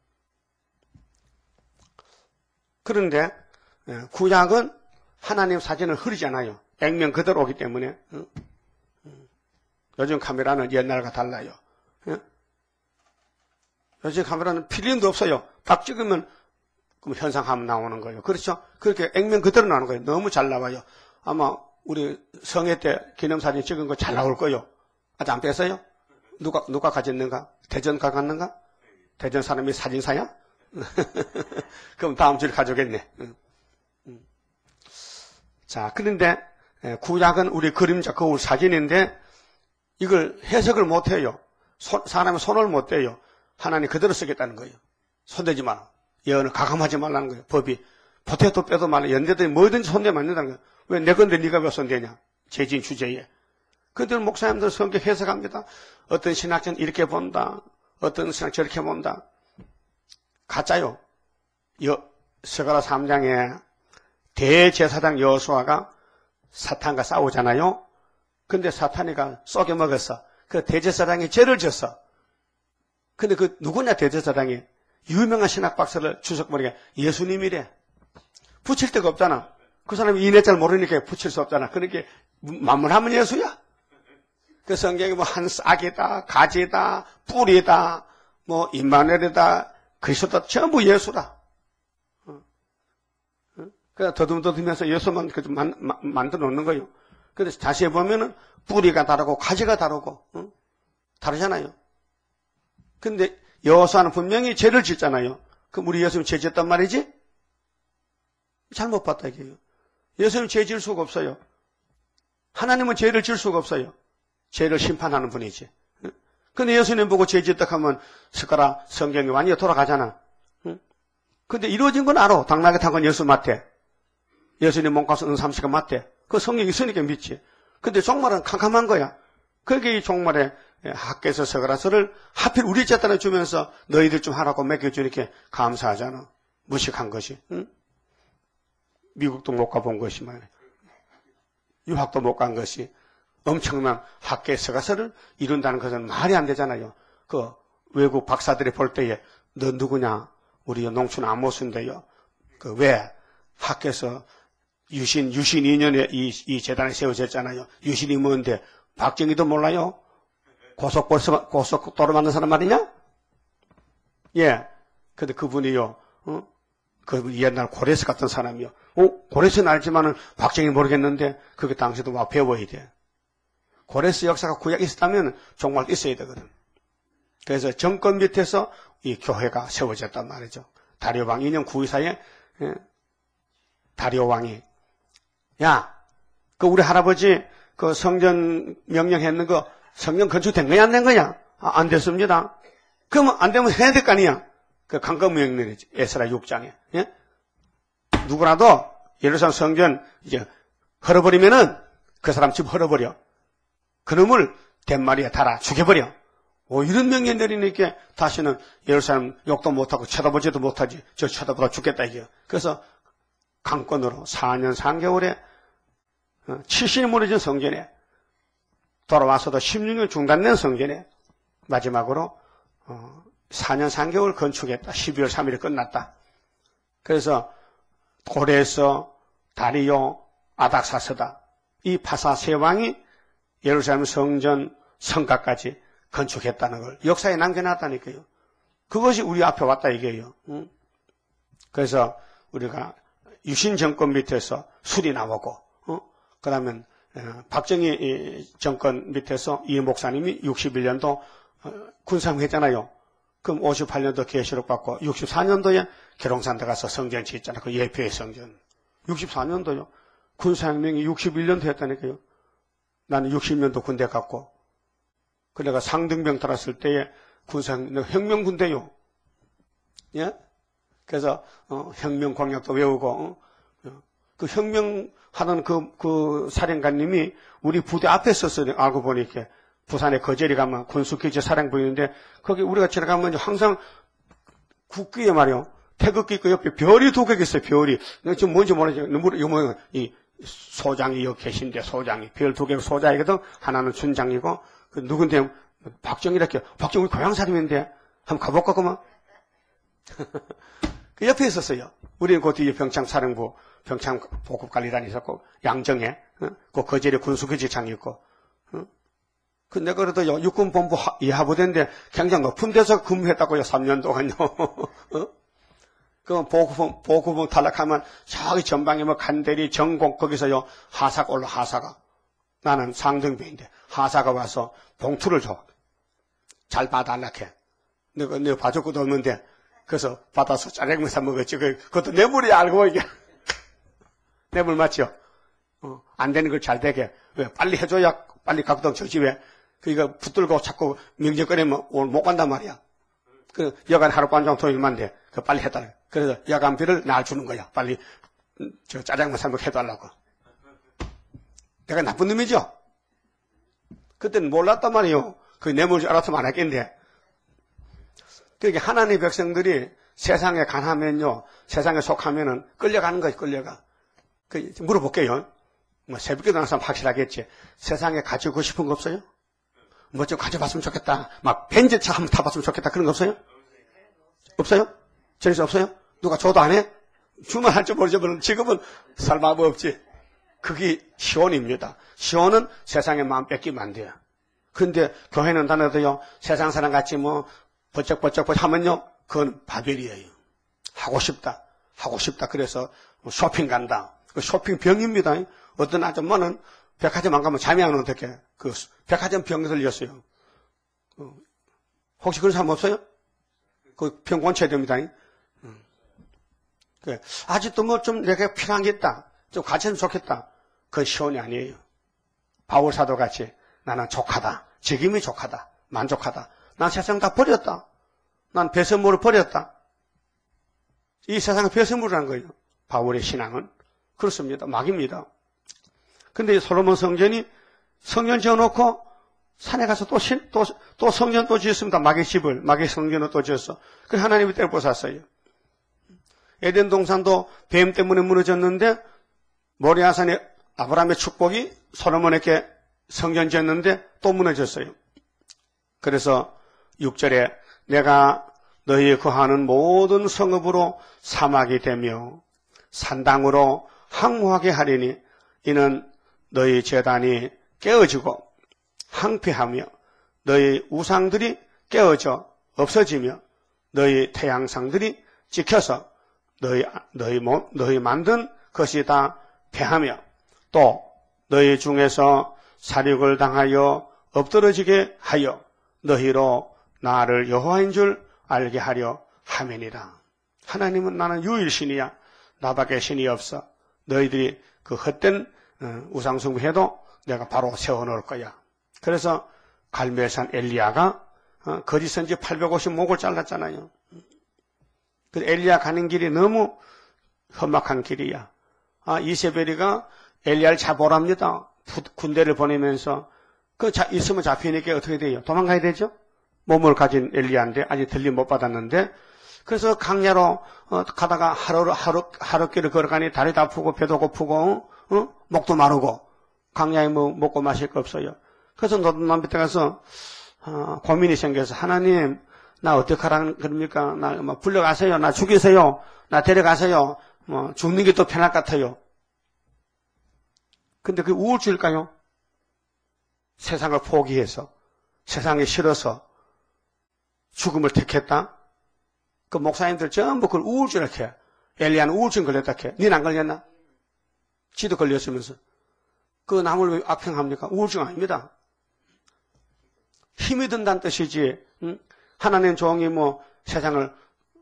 그런데 구약은 하나님 사진을 흐리잖아요. 액면 그대로 오기 때문에. 요즘 카메라는 옛날과 달라요. 요즘 카메라는 필름도 없어요. 딱 찍으면 현상하면 나오는 거예요. 그렇죠? 그렇게 액면 그대로 나오는 거예요. 너무 잘 나와요. 아마 우리 성회 때 기념사진 찍은 거 잘 나올 거예요. 아직 안 뺐어요? 누가, 누가 가졌는가? 대전 가갔는가? 대전 사람이 사진사야? 그럼 다음 주에 가져오겠네. 자, 그런데 구약은 우리 그림자 거울 사진인데 이걸 해석을 못해요. 손, 사람이 손을 못 대요. 하나님 그대로 쓰겠다는 거예요. 손대지 마라. 예언을 가감하지 말라는 거예요. 법이. 포테토 빼도 말라. 연대들이 뭐든지 손대면 안 된다는 거예요. 왜 내 건데 네가 몇 손대냐? 재진 주제에. 그들 목사님들 성경 해석합니다. 어떤 신학자는 이렇게 본다. 어떤 신학 저렇게 본다. 가짜요. 여, 스가랴 삼 장에 대제사장 여호수아가 사탄과 싸우잖아요. 근데 사탄이가 쏘게 먹었어. 그 대제사장이 죄를 졌어. 근데 그 누구냐 대제사장이? 유명한 신학 박사를 주석머리가 예수님이래. 붙일 데가 없잖아. 그 사람이 이내 잘 모르니까 붙일 수 없잖아. 그러니까 만물하면 예수야. 그 성경이 뭐 한 싹이다, 가지다, 뿌리다, 뭐 임마누엘이다, 그리스도다, 전부 예수다. 그래서 더듬더듬해서 예수만 만, 만, 만들어 놓는 거예요. 그래서 다시 해보면은 뿌리가 다르고 가지가 다르고, 응? 다르잖아요. 근데 여호수아는 분명히 죄를 짓잖아요. 그럼 우리 예수님 죄 짓단 말이지? 잘못 봤다 이게요. 예수님 죄 지을 수가 없어요. 하나님은 죄를 지을 수가 없어요. 죄를 심판하는 분이지. 근데 예수님 보고 죄 짓다 하면 스가랴 성경이 완전히 돌아가잖아. 근데 이루어진 건 알아. 당나귀 탄 건 예수 맞대. 예수님 몸값은 은삼시가 맞대. 그 성경이 있으니까 믿지. 근데 종말은 캄캄한 거야. 그게 이 종말에 학개서 스가랴서를 하필 우리 재단에 주면서 너희들 좀 하라고 맡겨주니까 감사하잖아. 무식한 것이. 응? 미국도 못 가본 것이 말이야. 유학도 못 간 것이 엄청난 학계 서가서를 이룬다는 것은 말이 안 되잖아요. 그 외국 박사들이 볼 때에 너 누구냐? 우리 농촌 아모스인데요. 그 왜 학계에서 유신 유신 이 년에 이, 이 재단이 세워졌잖아요. 유신이 뭔데 박정희도 몰라요? 고속버스 고속도로 만든 사람 말이냐? 예. 근데 그분이요. 어? 그 옛날 고레스 같은 사람이요. 어? 고레스는 알지만은 박정희 모르겠는데 그게 당시도 막 배워야 돼. 고레스 역사가 구약 있었다면 정말 있어야 되거든. 그래서 정권 밑에서 이 교회가 세워졌단 말이죠. 다리오 왕 이 년 구 일 사이에 예, 다리오 왕이 야, 그 우리 할아버지 그 성전 명령했는 거 성전 건축된 거야 안 된 거야? 아, 안 됐습니다. 그러면 안 되면 해야 될 거 아니야? 그 강권 명령이지. 에스라 육 장에. 예? 누구라도 예루살렘 성전 이제 헐어버리면은 그 사람 집 헐어버려. 그놈을 덴마리에 달아 죽여버려. 오, 이런 명령 내리니까 다시는 예루살렘 욕도 못하고 쳐다보지도 못하지. 저 쳐다보다 죽겠다 이게. 그래서 강권으로 사 년 삼 개월에 칠신이 무너진 성전에 돌아와서도 십육 년 중단된 성전에 마지막으로 사 년 삼 개월 건축했다. 십이월 삼 일에 끝났다. 그래서 고레스, 다리오, 아닥사스다. 이 파사 세 왕이 예루살렘 성전 성곽까지 건축했다는 걸 역사에 남겨놨다니까요. 그것이 우리 앞에 왔다 이게요. 응? 그래서 우리가 유신 정권 밑에서 술이 나오고, 어? 그다음에 박정희 정권 밑에서 이 목사님이 육십일 년도 군상했잖아요. 그럼 오십팔 년도 계시록 받고 육십사 년도에 계룡산 들어가서 성전 짓잖아요. 그 예표의 성전. 육십사 년도요. 군사혁명이 육십일 년도 했다니까요. 나는 육십 년도 군대 갔고. 그 내가 상등병 들었을 때에 군사혁명, 혁명군대요. 예? 그래서, 어, 혁명 공약도 외우고, 어? 그 혁명하는 그, 그 사령관님이 우리 부대 앞에 썼어요. 알고 보니까. 부산에 거제리 가면 군수기지 사령부 있는데, 거기 우리가 지나가면 항상 국기에 말이요. 태극기 그 옆에 별이 두 개 있어요, 별이. 지금 뭔지 모르겠어요. 뭐, 이 소장이 여기 계신데, 소장이. 별 두 개 소장이거든. 하나는 준장이고, 그 누군데, 박정희랄게. 박정희 고향 사람인데, 한번 가볼까, 그만? 그 옆에 있었어요. 우리는 그 뒤에 평창 사령부, 평창 보급관리단이 있었고, 양정에, 어? 그 거제리 군수기지장이 있고, 어? 근데 그래도 육군본부 이하부대인데 굉장히 높은 데서 근무했다고요, 삼 년 동안요. 어? 그 보급본, 보급본 탈락하면 저기 전방에 뭐 간대리, 정공, 거기서요, 하사가 올라, 하사가. 나는 상등병인데, 하사가 와서 봉투를 줘. 잘 봐달라 해. 내가, 내가 봐줄 것도 없는데, 그래서 받아서 짜장면 사 먹었지. 그, 그것도 뇌물이 알고, 이게. 뇌물 맞죠? 어, 안 되는 걸 잘 되게. 왜? 빨리 해줘야 빨리 가거든, 저 집에. 그니까 붙들고 자꾸 명령거리면 오늘 못 간단 말이야. 그, 여간 하룻밤 정도 일만데, 그 빨리 해달라. 그래서 여간비를 날 주는 거야. 빨리, 저 짜장면 사 먹 해달라고. 내가 나쁜 놈이죠? 그때는 몰랐단 말이에요. 그 내모를 줄 알았으면 안 했겠는데. 그러니까 하나님의 백성들이 세상에 간하면요, 세상에 속하면은 끌려가는 거지, 끌려가. 그, 물어볼게요. 뭐, 새벽에 나는 사람 확실하겠지. 세상에 가지고 싶은 거 없어요? 뭐 좀 가져봤으면 좋겠다. 막, 벤츠차 한번 타봤으면 좋겠다. 그런 거 없어요? 없어요? 저에서 없어요? 누가 줘도 안 해? 주면 할 줄 모르지만 지금은 설마 뭐 없지. 그게 시온입니다. 시온은 세상의 마음 뺏기면 안 돼요. 근데 교회는 다녀도요, 세상 사람 같이 뭐, 버쩍버쩍 하면요, 그건 바벨이에요. 하고 싶다. 하고 싶다. 그래서 쇼핑 간다. 그 쇼핑 병입니다. 어떤 아줌마는 백화점 안 가면 잠이 안 오는 어떻게. 그 백화점 병에 걸렸어요. 혹시 그런 사람 없어요? 그 병 고쳐야 됩니다. 아직도 뭐 좀 내가 필요한 게 있다. 좀 가르치면 좋겠다. 그건 시온이 아니에요. 바울 사도 같이 나는 족하다. 지금이 족하다. 만족하다. 난 세상 다 버렸다. 난 배설물을 버렸다. 이 세상은 배설물이라는 거예요. 바울의 신앙은. 그렇습니다. 막입니다. 근데 솔로몬 성전이 성전 지어놓고 산에 가서 또, 신, 또, 또 성전 또 지었습니다. 마귀 집을. 마귀 성전을 또 지었어. 그 하나님이 때를 뽀았어요. 에덴 동산도 뱀 때문에 무너졌는데 모리아산에 아브라함의 축복이 솔로몬에게 성전 지었는데 또 무너졌어요. 그래서 육 절에 내가 너희 거하는 모든 성읍으로 사막이 되며 산당으로 항구하게 하리니 이는 너희 제단이 깨어지고 항폐하며 너희 우상들이 깨어져 없어지며 너희 태양상들이 찍혀서 너희 너희 모, 너희 만든 것이 다 패하며 또 너희 중에서 살육을 당하여 엎드러지게 하여 너희로 나를 여호와인 줄 알게 하려 하매니라. 하나님은 나는 유일신이야. 나밖에 신이 없어. 너희들이 그 헛된 우상숭배해도 내가 바로 세워놓을 거야. 그래서 갈멜산 엘리야가 거짓 선지 팔백오십 목을 잘랐잖아요. 그 엘리야 가는 길이 너무 험악한 길이야. 아, 이세벨이가 엘리야를 잡아오랍니다. 군대를 보내면서 그 자, 있으면 잡히니까 어떻게 돼요? 도망가야 되죠? 몸을 가진 엘리야인데 아직 들림 못 받았는데 그래서 강야로 어, 가다가 하루 하루 하루길을 걸어가니 다리도 아프고 배도 고프고 어? 목도 마르고 강야에 뭐 먹고 마실 거 없어요. 그래서 노동남 밑에 가서 어, 고민이 생겨서 하나님 나 어떡하라는 겁니까? 나 뭐 불려가세요. 나 죽이세요. 나 데려가세요. 뭐 죽는 게 또 편할 것 같아요. 근데 그게 우울증일까요? 세상을 포기해서 세상에 싫어서 죽음을 택했다? 그 목사님들 전부 그걸 우울증 이렇게 해. 엘리야는 우울증 걸렸다 해. 니는 안 걸렸나? 지도 걸렸으면서. 그 남을 왜 악평합니까? 우울증 아닙니다. 힘이 든다는 뜻이지. 응? 하나님 종이 뭐 세상을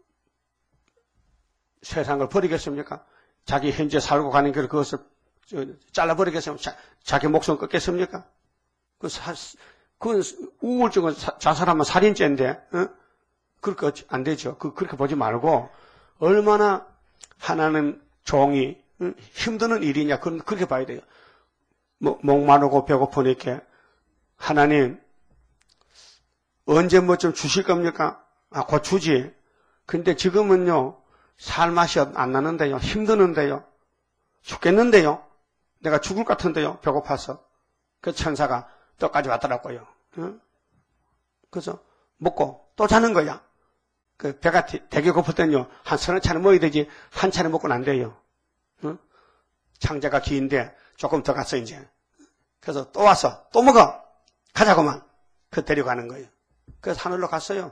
세상을 버리겠습니까? 자기 현재 살고 가는 길을 그것을 잘라버리겠습니까? 자, 자기 목숨 끊겠습니까? 그 사, 그 우울증은 사, 자살하면 살인죄인데, 어? 그렇게 안 되죠. 그, 그렇게 보지 말고, 얼마나 하나님 종이, 응? 힘드는 일이냐, 그, 그렇게 봐야 돼요. 뭐, 목마르고 배고프니까, 하나님, 언제 뭐 좀 주실 겁니까? 아, 곧 주지. 근데 지금은요, 살 맛이 안 나는데요, 힘드는데요, 죽겠는데요, 내가 죽을 것 같은데요, 배고파서. 그 천사가 떡까지 왔더라고요. 응? 그래서 먹고 또 자는 거야. 그 배가 되게 고팠더니요, 한 서너 차례 먹어야 되지, 한 차례 먹고는 안 돼요. 응? 창자가 긴데 조금 더 갔어, 이제. 그래서 또 와서 또 먹어. 가자고만. 그 데려가는 거예요. 그래서 하늘로 갔어요.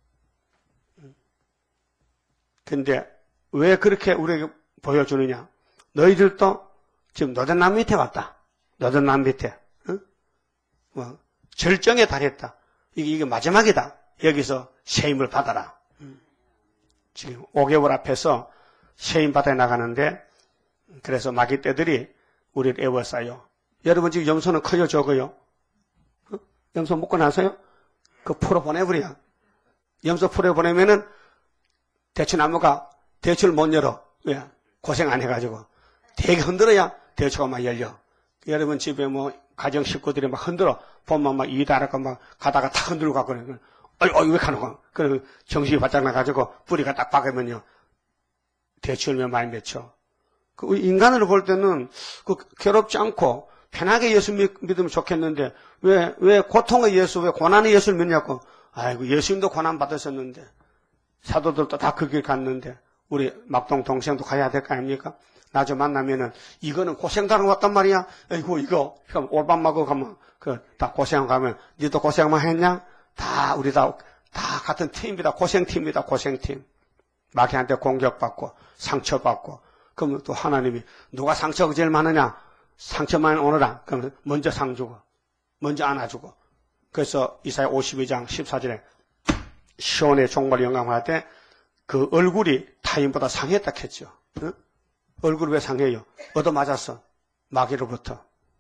근데 왜 그렇게 우리에게 보여주느냐? 너희들도 지금 노전남 밑에 왔다. 노전남 밑에. 응? 뭐 절정에 달했다. 이게, 이게 마지막이다. 여기서 세임을 받아라. 응. 지금 오 개월 앞에서 세임 받아 나가는데 그래서 마귀 떼들이 우리를 애워싸요. 여러분 지금 염소는 커요, 적어요? 응? 염소 먹고 나서요? 그 풀어 보내버려. 염소 풀어 보내면은 대추나무가 대추를 못 열어. 왜? 고생 안 해가지고. 되게 흔들어야 대추가 막 열려. 여러분 집에 뭐 가정 식구들이 막 흔들어 보면 막 이다랄까 막 가다가 탁 흔들고 가거든요. 어이 어이 왜 가는 거야? 그래 정신이 바짝 나가지고 뿌리가 딱 박으면요 대추열매 많이 맺혀. 그 인간으로 볼 때는 그 괴롭지 않고 편하게 예수 믿으면 좋겠는데 왜 왜 고통의 예수 왜 고난의 예수를 믿냐고. 아이고 예수님도 고난 받으셨는데 사도들도 다 그 길 갔는데 우리 막동 동생도 가야 될 거 아닙니까? 나 좀 만나면은 이거는 고생당하고 왔단 말이야. 아이고 이거 그럼 올밤 마고 가면 그 다 고생 가면 니도 고생만 했냐? 다 우리 다 다 같은 팀입니다. 고생팀입니다. 고생팀. 마귀한테 공격받고 상처받고 그럼 또 하나님이 누가 상처가 제일 많으냐? 상처만 오너라. 그럼 먼저 상 주고 먼저 안아주고. 그래서 이사야 오십이 장 십사 절에 시온의 종말 영감할 때 그 얼굴이 타인보다 상했다 했죠. 응? 얼굴이 왜 상해요? 얻어맞았어. 마귀로부터.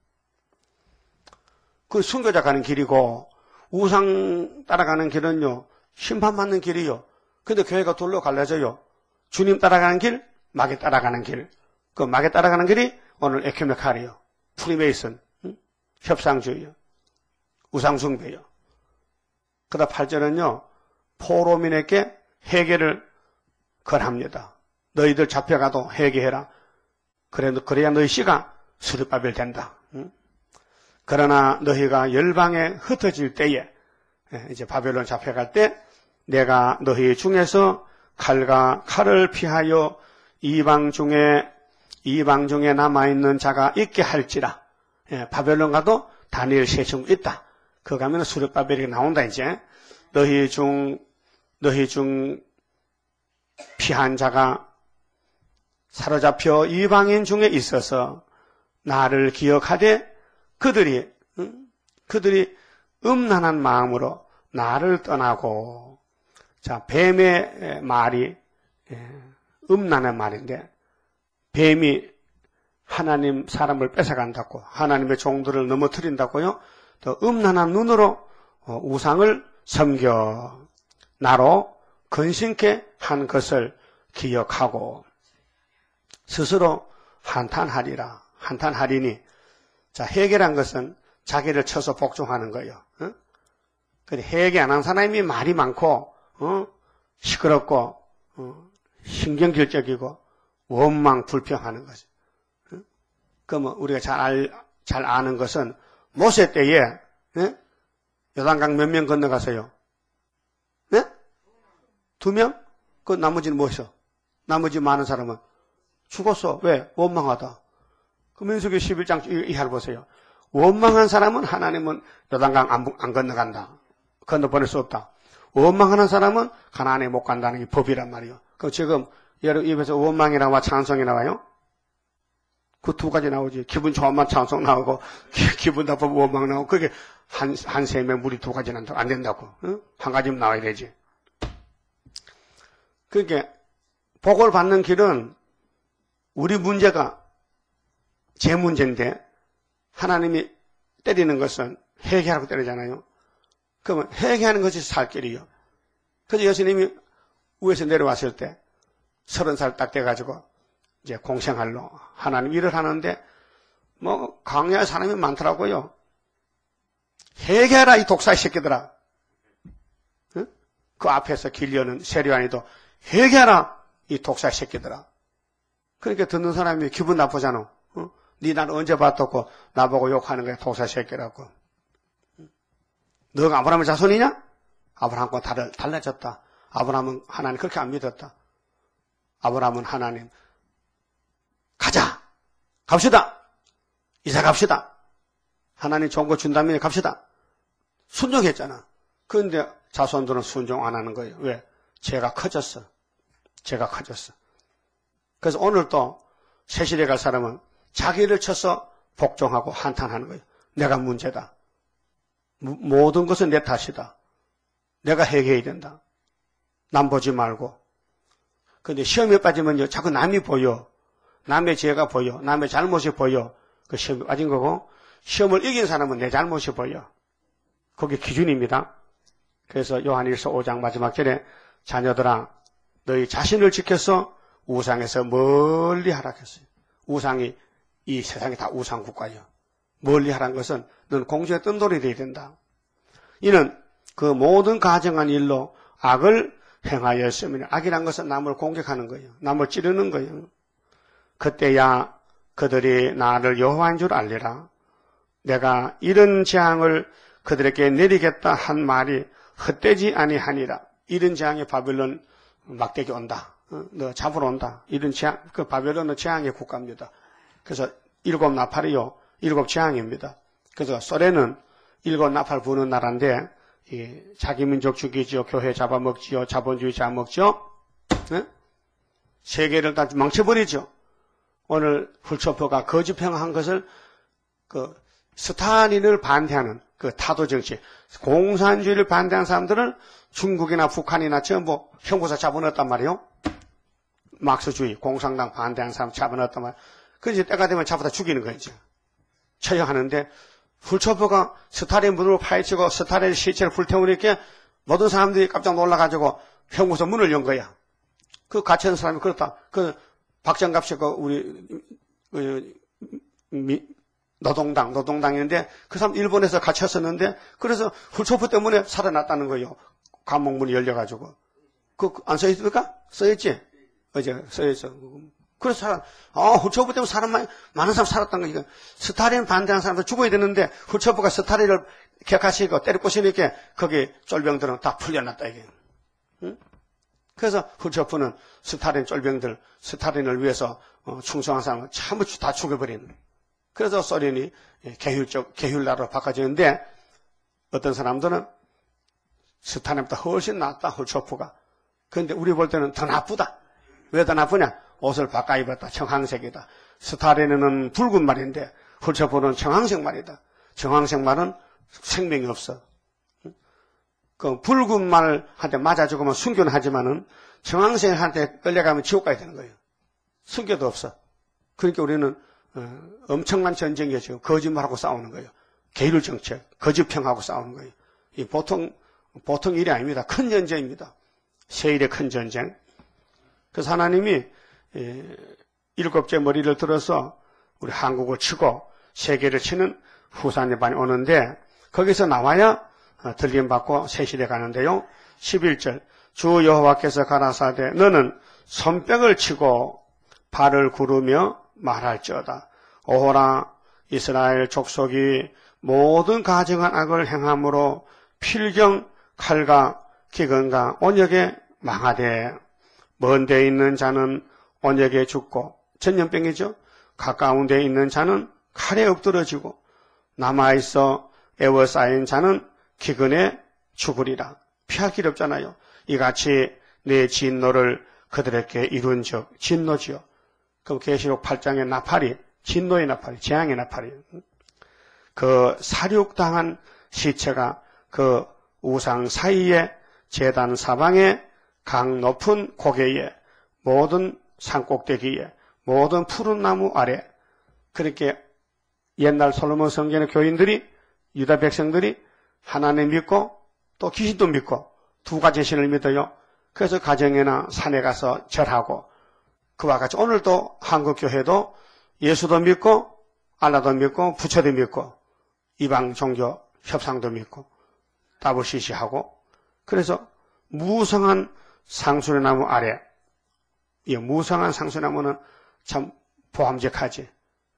그 순교자 가는 길이고 우상 따라가는 길은요. 심판받는 길이요. 근데 교회가 돌로 갈라져요. 주님 따라가는 길, 마귀 따라가는 길. 그 마귀 따라가는 길이 오늘 에큐메칼이요. 프리메이슨, 응? 협상주의요. 우상숭배요. 그다음 팔 절은요. 포로민에게 회개를 권합니다. 너희들 잡혀가도 회개해라. 그래, 그래야 너희 씨가 수르바벨 된다. 응? 그러나 너희가 열방에 흩어질 때에 이제 바벨론 잡혀갈 때 내가 너희 중에서 칼과 칼을 피하여 이방 중에 이방 중에 남아있는 자가 있게 할지라. 예, 바벨론 가도 다니엘 세 친구 있다. 그 가면 수르바벨이 나온다 이제. 너희 중 너희 중 피한 자가 사로잡혀 이방인 중에 있어서 나를 기억하되 그들이 응? 그들이 음란한 마음으로 나를 떠나고. 자, 뱀의 말이 음란한 말인데 뱀이 하나님 사람을 뺏어간다고 하나님의 종들을 넘어뜨린다고요. 또 음란한 눈으로 우상을 섬겨 나로 근심케 한 것을 기억하고 스스로 한탄하리라. 한탄하리니. 자, 회개란 것은 자기를 쳐서 복종하는 거예요. 어? 근데 회개 안 한 사람이 말이 많고 어? 시끄럽고 어? 신경질적이고 원망 불평하는 거죠. 어? 그러면 우리가 잘, 알, 잘 아는 것은 모세 때에 예? 요단강 몇 명 건너가서요? 네? 두 명? 그 나머지는 뭐였어? 나머지 많은 사람은 죽었어. 왜? 원망하다. 그 민수기 십일 장 이하를 보세요. 원망한 사람은 하나님은 요단강 안, 안 건너간다. 건너보낼 수 없다. 원망하는 사람은 가나안에 못 간다는 게 법이란 말이에요. 그럼 지금 여러분 입에서 원망이 나와 찬송이 나와요? 그 두 가지 나오지. 기분 좋으면 찬송 나오고 기분 나쁘면 원망 나오고 그게 한, 한 셈에 물이 두 가지는 안 된다고. 응? 한 가지면 나와야 되지. 그러니까 복을 받는 길은 우리 문제가 제 문제인데 하나님이 때리는 것은 회개하라고 때리잖아요. 그러면 회개하는 것이 살 길이요. 그래서 예수님이 위에서 내려왔을 때 서른 살 딱 돼가지고 이제 공생활로 하나님 일을 하는데 뭐 강요할 사람이 많더라고요. 회개하라 이 독사의 새끼들아. 응? 그 앞에서 길려는 세리안이도 회개하라 이 독사의 새끼들아. 그러니까 듣는 사람이 기분 나쁘잖아. 어? 니 난 언제 봤다고 나보고 욕하는 거야 독사의 새끼라고. 너가 아브라함의 자손이냐? 아브라함과 달라, 달라졌다. 아브라함은 하나님 그렇게 안 믿었다. 아브라함은 하나님 가자. 갑시다. 이사 갑시다. 하나님 좋은 거 준다면 갑시다. 순종했잖아. 그런데 자손들은 순종 안 하는 거예요. 왜? 죄가 커졌어. 죄가 커졌어. 그래서 오늘 또 새시대 갈 사람은 자기를 쳐서 복종하고 한탄하는 거예요. 내가 문제다. 모든 것은 내 탓이다. 내가 회개해야 된다. 남 보지 말고. 그런데 시험에 빠지면요, 자꾸 남이 보여. 남의 죄가 보여. 남의 잘못이 보여. 그 시험에 빠진 거고, 시험을 이긴 사람은 내 잘못이 보여. 그게 기준입니다. 그래서 요한일서 오 장 마지막 절에 자녀들아, 너희 자신을 지켜서 우상에서 멀리 하라 했어요. 우상이, 이 세상이 다 우상 국가예요. 멀리하란 것은 너는 공중에 뜬 돌이 되어야 된다. 이는 그 모든 가정한 일로 악을 행하였으면, 악이란 것은 남을 공격하는 거예요. 남을 찌르는 거예요. 그때야 그들이 나를 여호와인 줄 알리라. 내가 이런 재앙을 그들에게 내리겠다 한 말이 헛되지 아니하니라. 이런 재앙이 바벨론 막대기 온다. 어, 너 잡으러 온다. 이런 재앙, 그 바벨론은 재앙의 국가입니다. 그래서 일곱 나팔이요, 일곱 재앙입니다. 그래서 소련은 일곱 나팔 부는 나라인데, 이 자기 민족 죽이지요, 교회 잡아먹지요, 자본주의 잡아먹죠. 네? 세계를 다 망쳐버리죠. 오늘 훌초프가 거짓평한 것을 그 스탈린을 반대하는 그 타도 정치, 공산주의를 반대하는 사람들을 중국이나 북한이나 전부 형부사 잡아넣었단 말이에요. 막스주의, 공산당 반대하는 사람 잡아넣었단 말이에요. 그래서 때가 되면 잡아다 죽이는 거죠. 처형하는데 훌초프가 스탈린 문으로 파헤치고 스탈린 시체를 불태우니까 모든 사람들이 깜짝 놀라가지고 형무소 문을 연 거야. 그 갇혀있는 사람이 그렇다. 그 박정갑 씨, 그 우리 그 미, 노동당, 노동당인데 그 사람 일본에서 갇혔었는데 그래서 훌초프 때문에 살아났다는 거예요. 감옥문이 열려가지고. 그 안 써있습니까? 써있지? 어제 써있어. 그래서 사람, 아, 훌초프 때문에 사람 많이, 많은 사람 살았다는 거예요. 스탈린 반대하는 사람도 죽어야 되는데 훌초프가 스탈린을 격하시고 때려 꼬시니까 거기 쫄병들은 다 풀려났다 이게. 응? 그래서 훌초프는 스탈린 쫄병들, 스탈린을 위해서 어, 충성한 사람을 전부 다 죽여버리는. 그래서 소련이 계율적, 계율나라로 바꿔지는데 어떤 사람들은 스탈린보다 훨씬 낫다, 훌초프가. 그런데 우리 볼 때는 더 나쁘다. 왜 더 나쁘냐? 옷을 바꿔 입었다. 청황색이다. 스탈린은 붉은 말인데 훌초프는 청황색 말이다. 청황색 말은 생명이 없어. 그 붉은 말한테 맞아 죽으면 순교는 하지만은 청황색한테 끌려가면 지옥 가야 되는 거예요. 순교도 없어. 그러니까 우리는 어, 엄청난 전쟁이에요. 지금 거짓말하고 싸우는 거예요. 계율 정책, 거짓평하고 싸우는 거예요. 이 보통 보통 일이 아닙니다. 큰 전쟁입니다. 세일의 큰 전쟁. 그래서 하나님이 예, 일곱째 머리를 들어서 우리 한국을 치고 세계를 치는 후산이 많이 오는데 거기서 나와야 어, 들림받고 새 시대 가는데요. 십일 절 주 여호와께서 가라사대 너는 손뼉을 치고 발을 구르며 말할지어다. 오호라 이스라엘 족속이 모든 가증한 악을 행함으로 필경 칼과 기근과 온역에 망하되 먼 데 있는 자는 온역에 죽고 전염병이죠. 가까운 데 있는 자는 칼에 엎드러지고 남아있어 애워싸인 자는 기근에 죽으리라. 피할 길 없잖아요. 이같이 내 진노를 그들에게 이룬 적 진노지요. 그럼 계시록 팔 장의 나팔이 진노의 나팔이 재앙의 나팔이 그 사륙당한 시체가 그 우상 사이에 제단 사방에 강 높은 고개에 모든 산꼭대기에 모든 푸른 나무 아래 그렇게 옛날 솔로몬 성전의 교인들이 유다 백성들이 하나님 믿고 또 귀신도 믿고 두 가지 신을 믿어요. 그래서 가정에나 산에 가서 절하고 그와 같이 오늘도 한국 교회도 예수도 믿고 알라도 믿고 부처도 믿고 이방 종교 협상도 믿고 다부시시하고 그래서 무성한 상수리나무 아래 이 무성한 상수리나무는 참 보암직하지.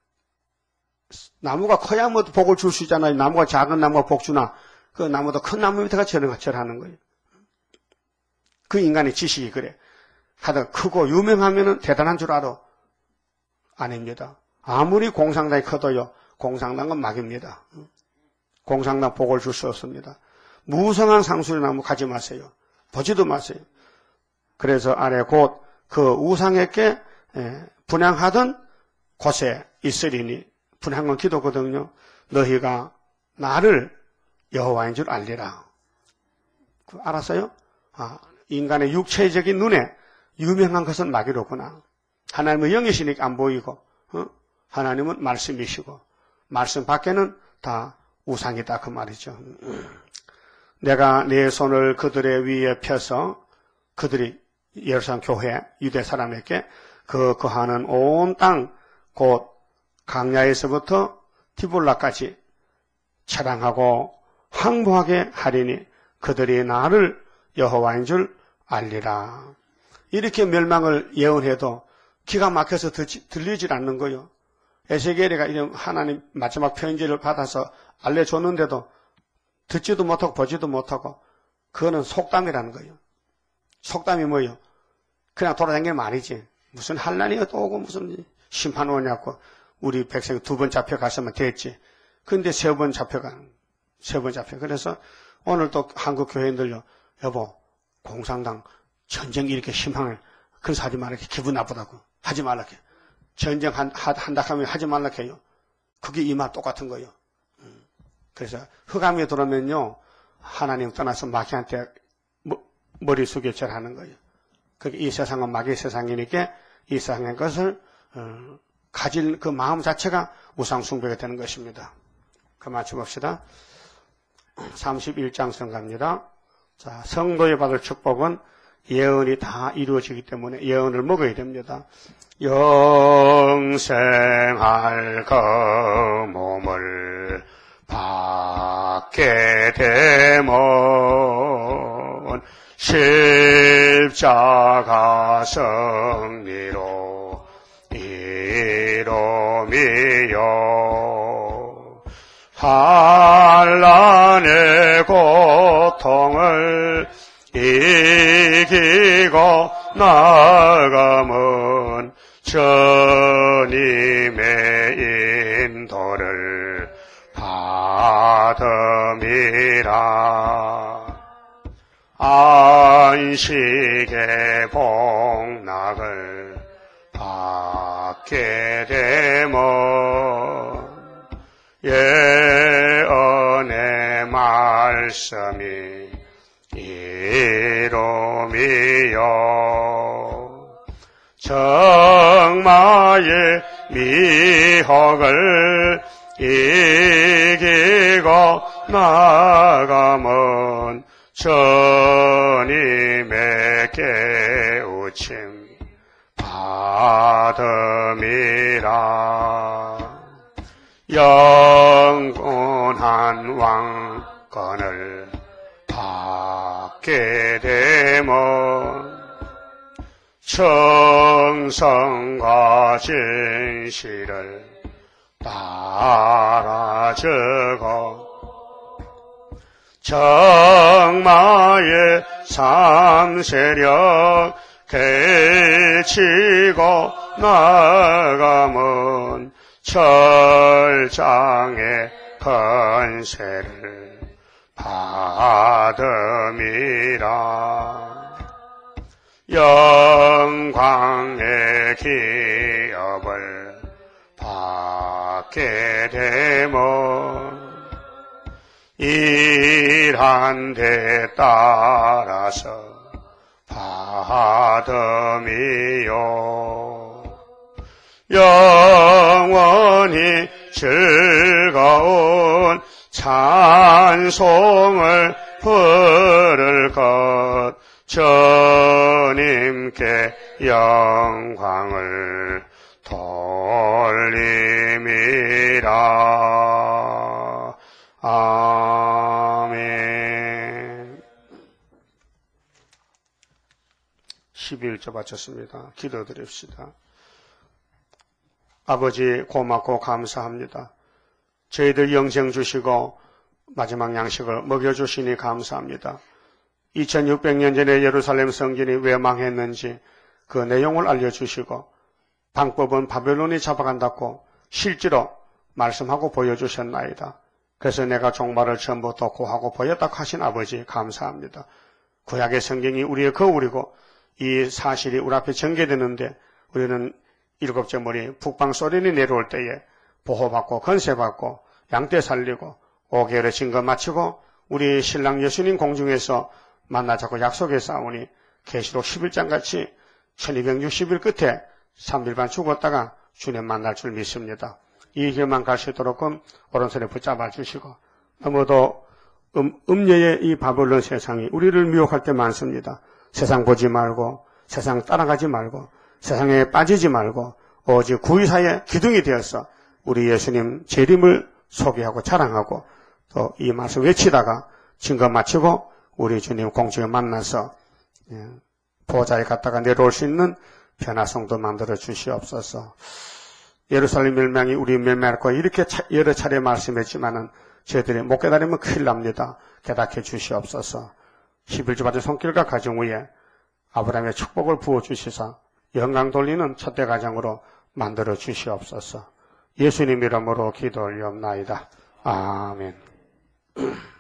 나무가 커야 뭐 복을 줄 수 있잖아요. 나무가 작은 나무가 복 주나 그 나무도 큰 나무 밑에가 절하는 거예요. 그 인간의 지식이 그래. 하다 크고 유명하면은 대단한 줄 알아. 아닙니다. 아무리 공산당이 커도요. 공산당은 막입니다. 공산당 복을 줄 수 없습니다. 무성한 상수리나무 가지 마세요. 보지도 마세요. 그래서 아래 곧 그 우상에게 분향하던 곳에 있으리니 분향은 기도거든요. 너희가 나를 여호와인 줄 알리라. 알았어요? 아, 인간의 육체적인 눈에 유명한 것은 마귀로구나. 하나님은 영이시니까 안 보이고 어? 하나님은 말씀이시고 말씀 밖에는 다 우상이다 그 말이죠. 내가 내 손을 그들의 위에 펴서 그들이 예루살렘 교회 유대 사람에게 그 거하는 온 땅 곧 강야에서부터 디볼라까지 자랑하고 항복하게 하리니 그들이 나를 여호와인 줄 알리라. 이렇게 멸망을 예언해도 기가 막혀서 듣지, 들리질 않는 거요. 에스겔이가 이런 하나님 마지막 편지를 받아서 알려줬는데도 듣지도 못하고 보지도 못하고 그거는 속담이라는 거예요. 속담이 뭐예요? 그냥 돌아다니는 말이지. 무슨 환난이 또 오고 무슨 심판 오냐고 우리 백성이 두 번 잡혀갔으면 됐지. 근데 세 번 잡혀가. 세 번 잡혀. 그래서 오늘 또 한국 교회인들요. 여보, 공산당 전쟁 이렇게 심한을 그래서 하지 말라. 기분 나쁘다고. 하지 말라. 전쟁 한, 한다 하면 하지 말라 해요. 그게 이 말 똑같은 거예요. 그래서 흑암에 들어오면요. 하나님 떠나서 마귀한테 머리 숙여 절하는 거예요. 그게 이 세상은 마귀의 세상이니까 이 세상의 것을 어, 가질 그 마음 자체가 우상 숭배가 되는 것입니다. 그만 봅시다. 삼십일 장 성갑니다. 자, 성도에 받을 축복은 예언이 다 이루어지기 때문에 예언을 먹어야 됩니다. 영생할 그 몸을 받게 되면 십자가 승리로 이루미요 환난의 고통을 이기고 나가면 주님의 인도를 받음이라. 안식의 복락을 받게 되면 예언의 말씀이 이루미요 정마의 미혹을 이기고 나가면 주님의 깨우침 받음이라. 영원한 왕권을 받게 되면 정성과 진실을 따라주고 정마의 삼세력 개치고 나가면 철장의 건세를 받음이라. 영광의 기업을 받게 되면 일한 데 따라서 받음이요 영원히 즐거운 찬송을 부를 것 주님께 영광을 돌림이라. 아멘. 십일 절 바쳤습니다. 기도드립시다. 아버지 고맙고 감사합니다. 저희들 영생 주시고 마지막 양식을 먹여주시니 감사합니다. 이천육백 년 전에 예루살렘 성전이 왜 망했는지 그 내용을 알려주시고 방법은 바벨론이 잡아간다고 실제로 말씀하고 보여주셨나이다. 그래서 내가 종말을 처음부터 고하고 보였다고 하신 아버지 감사합니다. 구약의 성경이 우리의 거울이고 이 사실이 우리 앞에 전개되는데 우리는 일곱째 머리 북방 소련이 내려올 때에 보호받고 건세받고 양떼 살리고 오 개월의 증거 마치고 우리 신랑 예수님 공중에서 만나자고 약속에 싸우니 계시록 십일 장 같이 천이백육십 일 끝에 삼 일 반 죽었다가 주님 만날 줄 믿습니다. 이 길만 갈 수 있도록 오른손에 붙잡아 주시고 너무도 음, 음녀의 이 바벨론 세상이 우리를 미혹할 때 많습니다. 세상 보지 말고 세상 따라가지 말고 세상에 빠지지 말고 오직 구의사의 기둥이 되어서 우리 예수님 재림을 소개하고 자랑하고 또 이 말씀 외치다가 증거 마치고 우리 주님 공중에 만나서 보좌에 갔다가 내려올 수 있는 변화성도 만들어 주시옵소서. 예루살렘 멸망이 우리 멸망할 거야 이렇게 여러 차례 말씀했지만은 저희들이 못 깨달으면 큰일 납니다. 깨닫게 주시옵소서. 십일 주 받은 손길과 가정 위에 아브라함의 축복을 부어 주시사 영광 돌리는 첫대 가정으로 만들어 주시옵소서. 예수님 이름으로 기도 올리옵나이다. 아멘.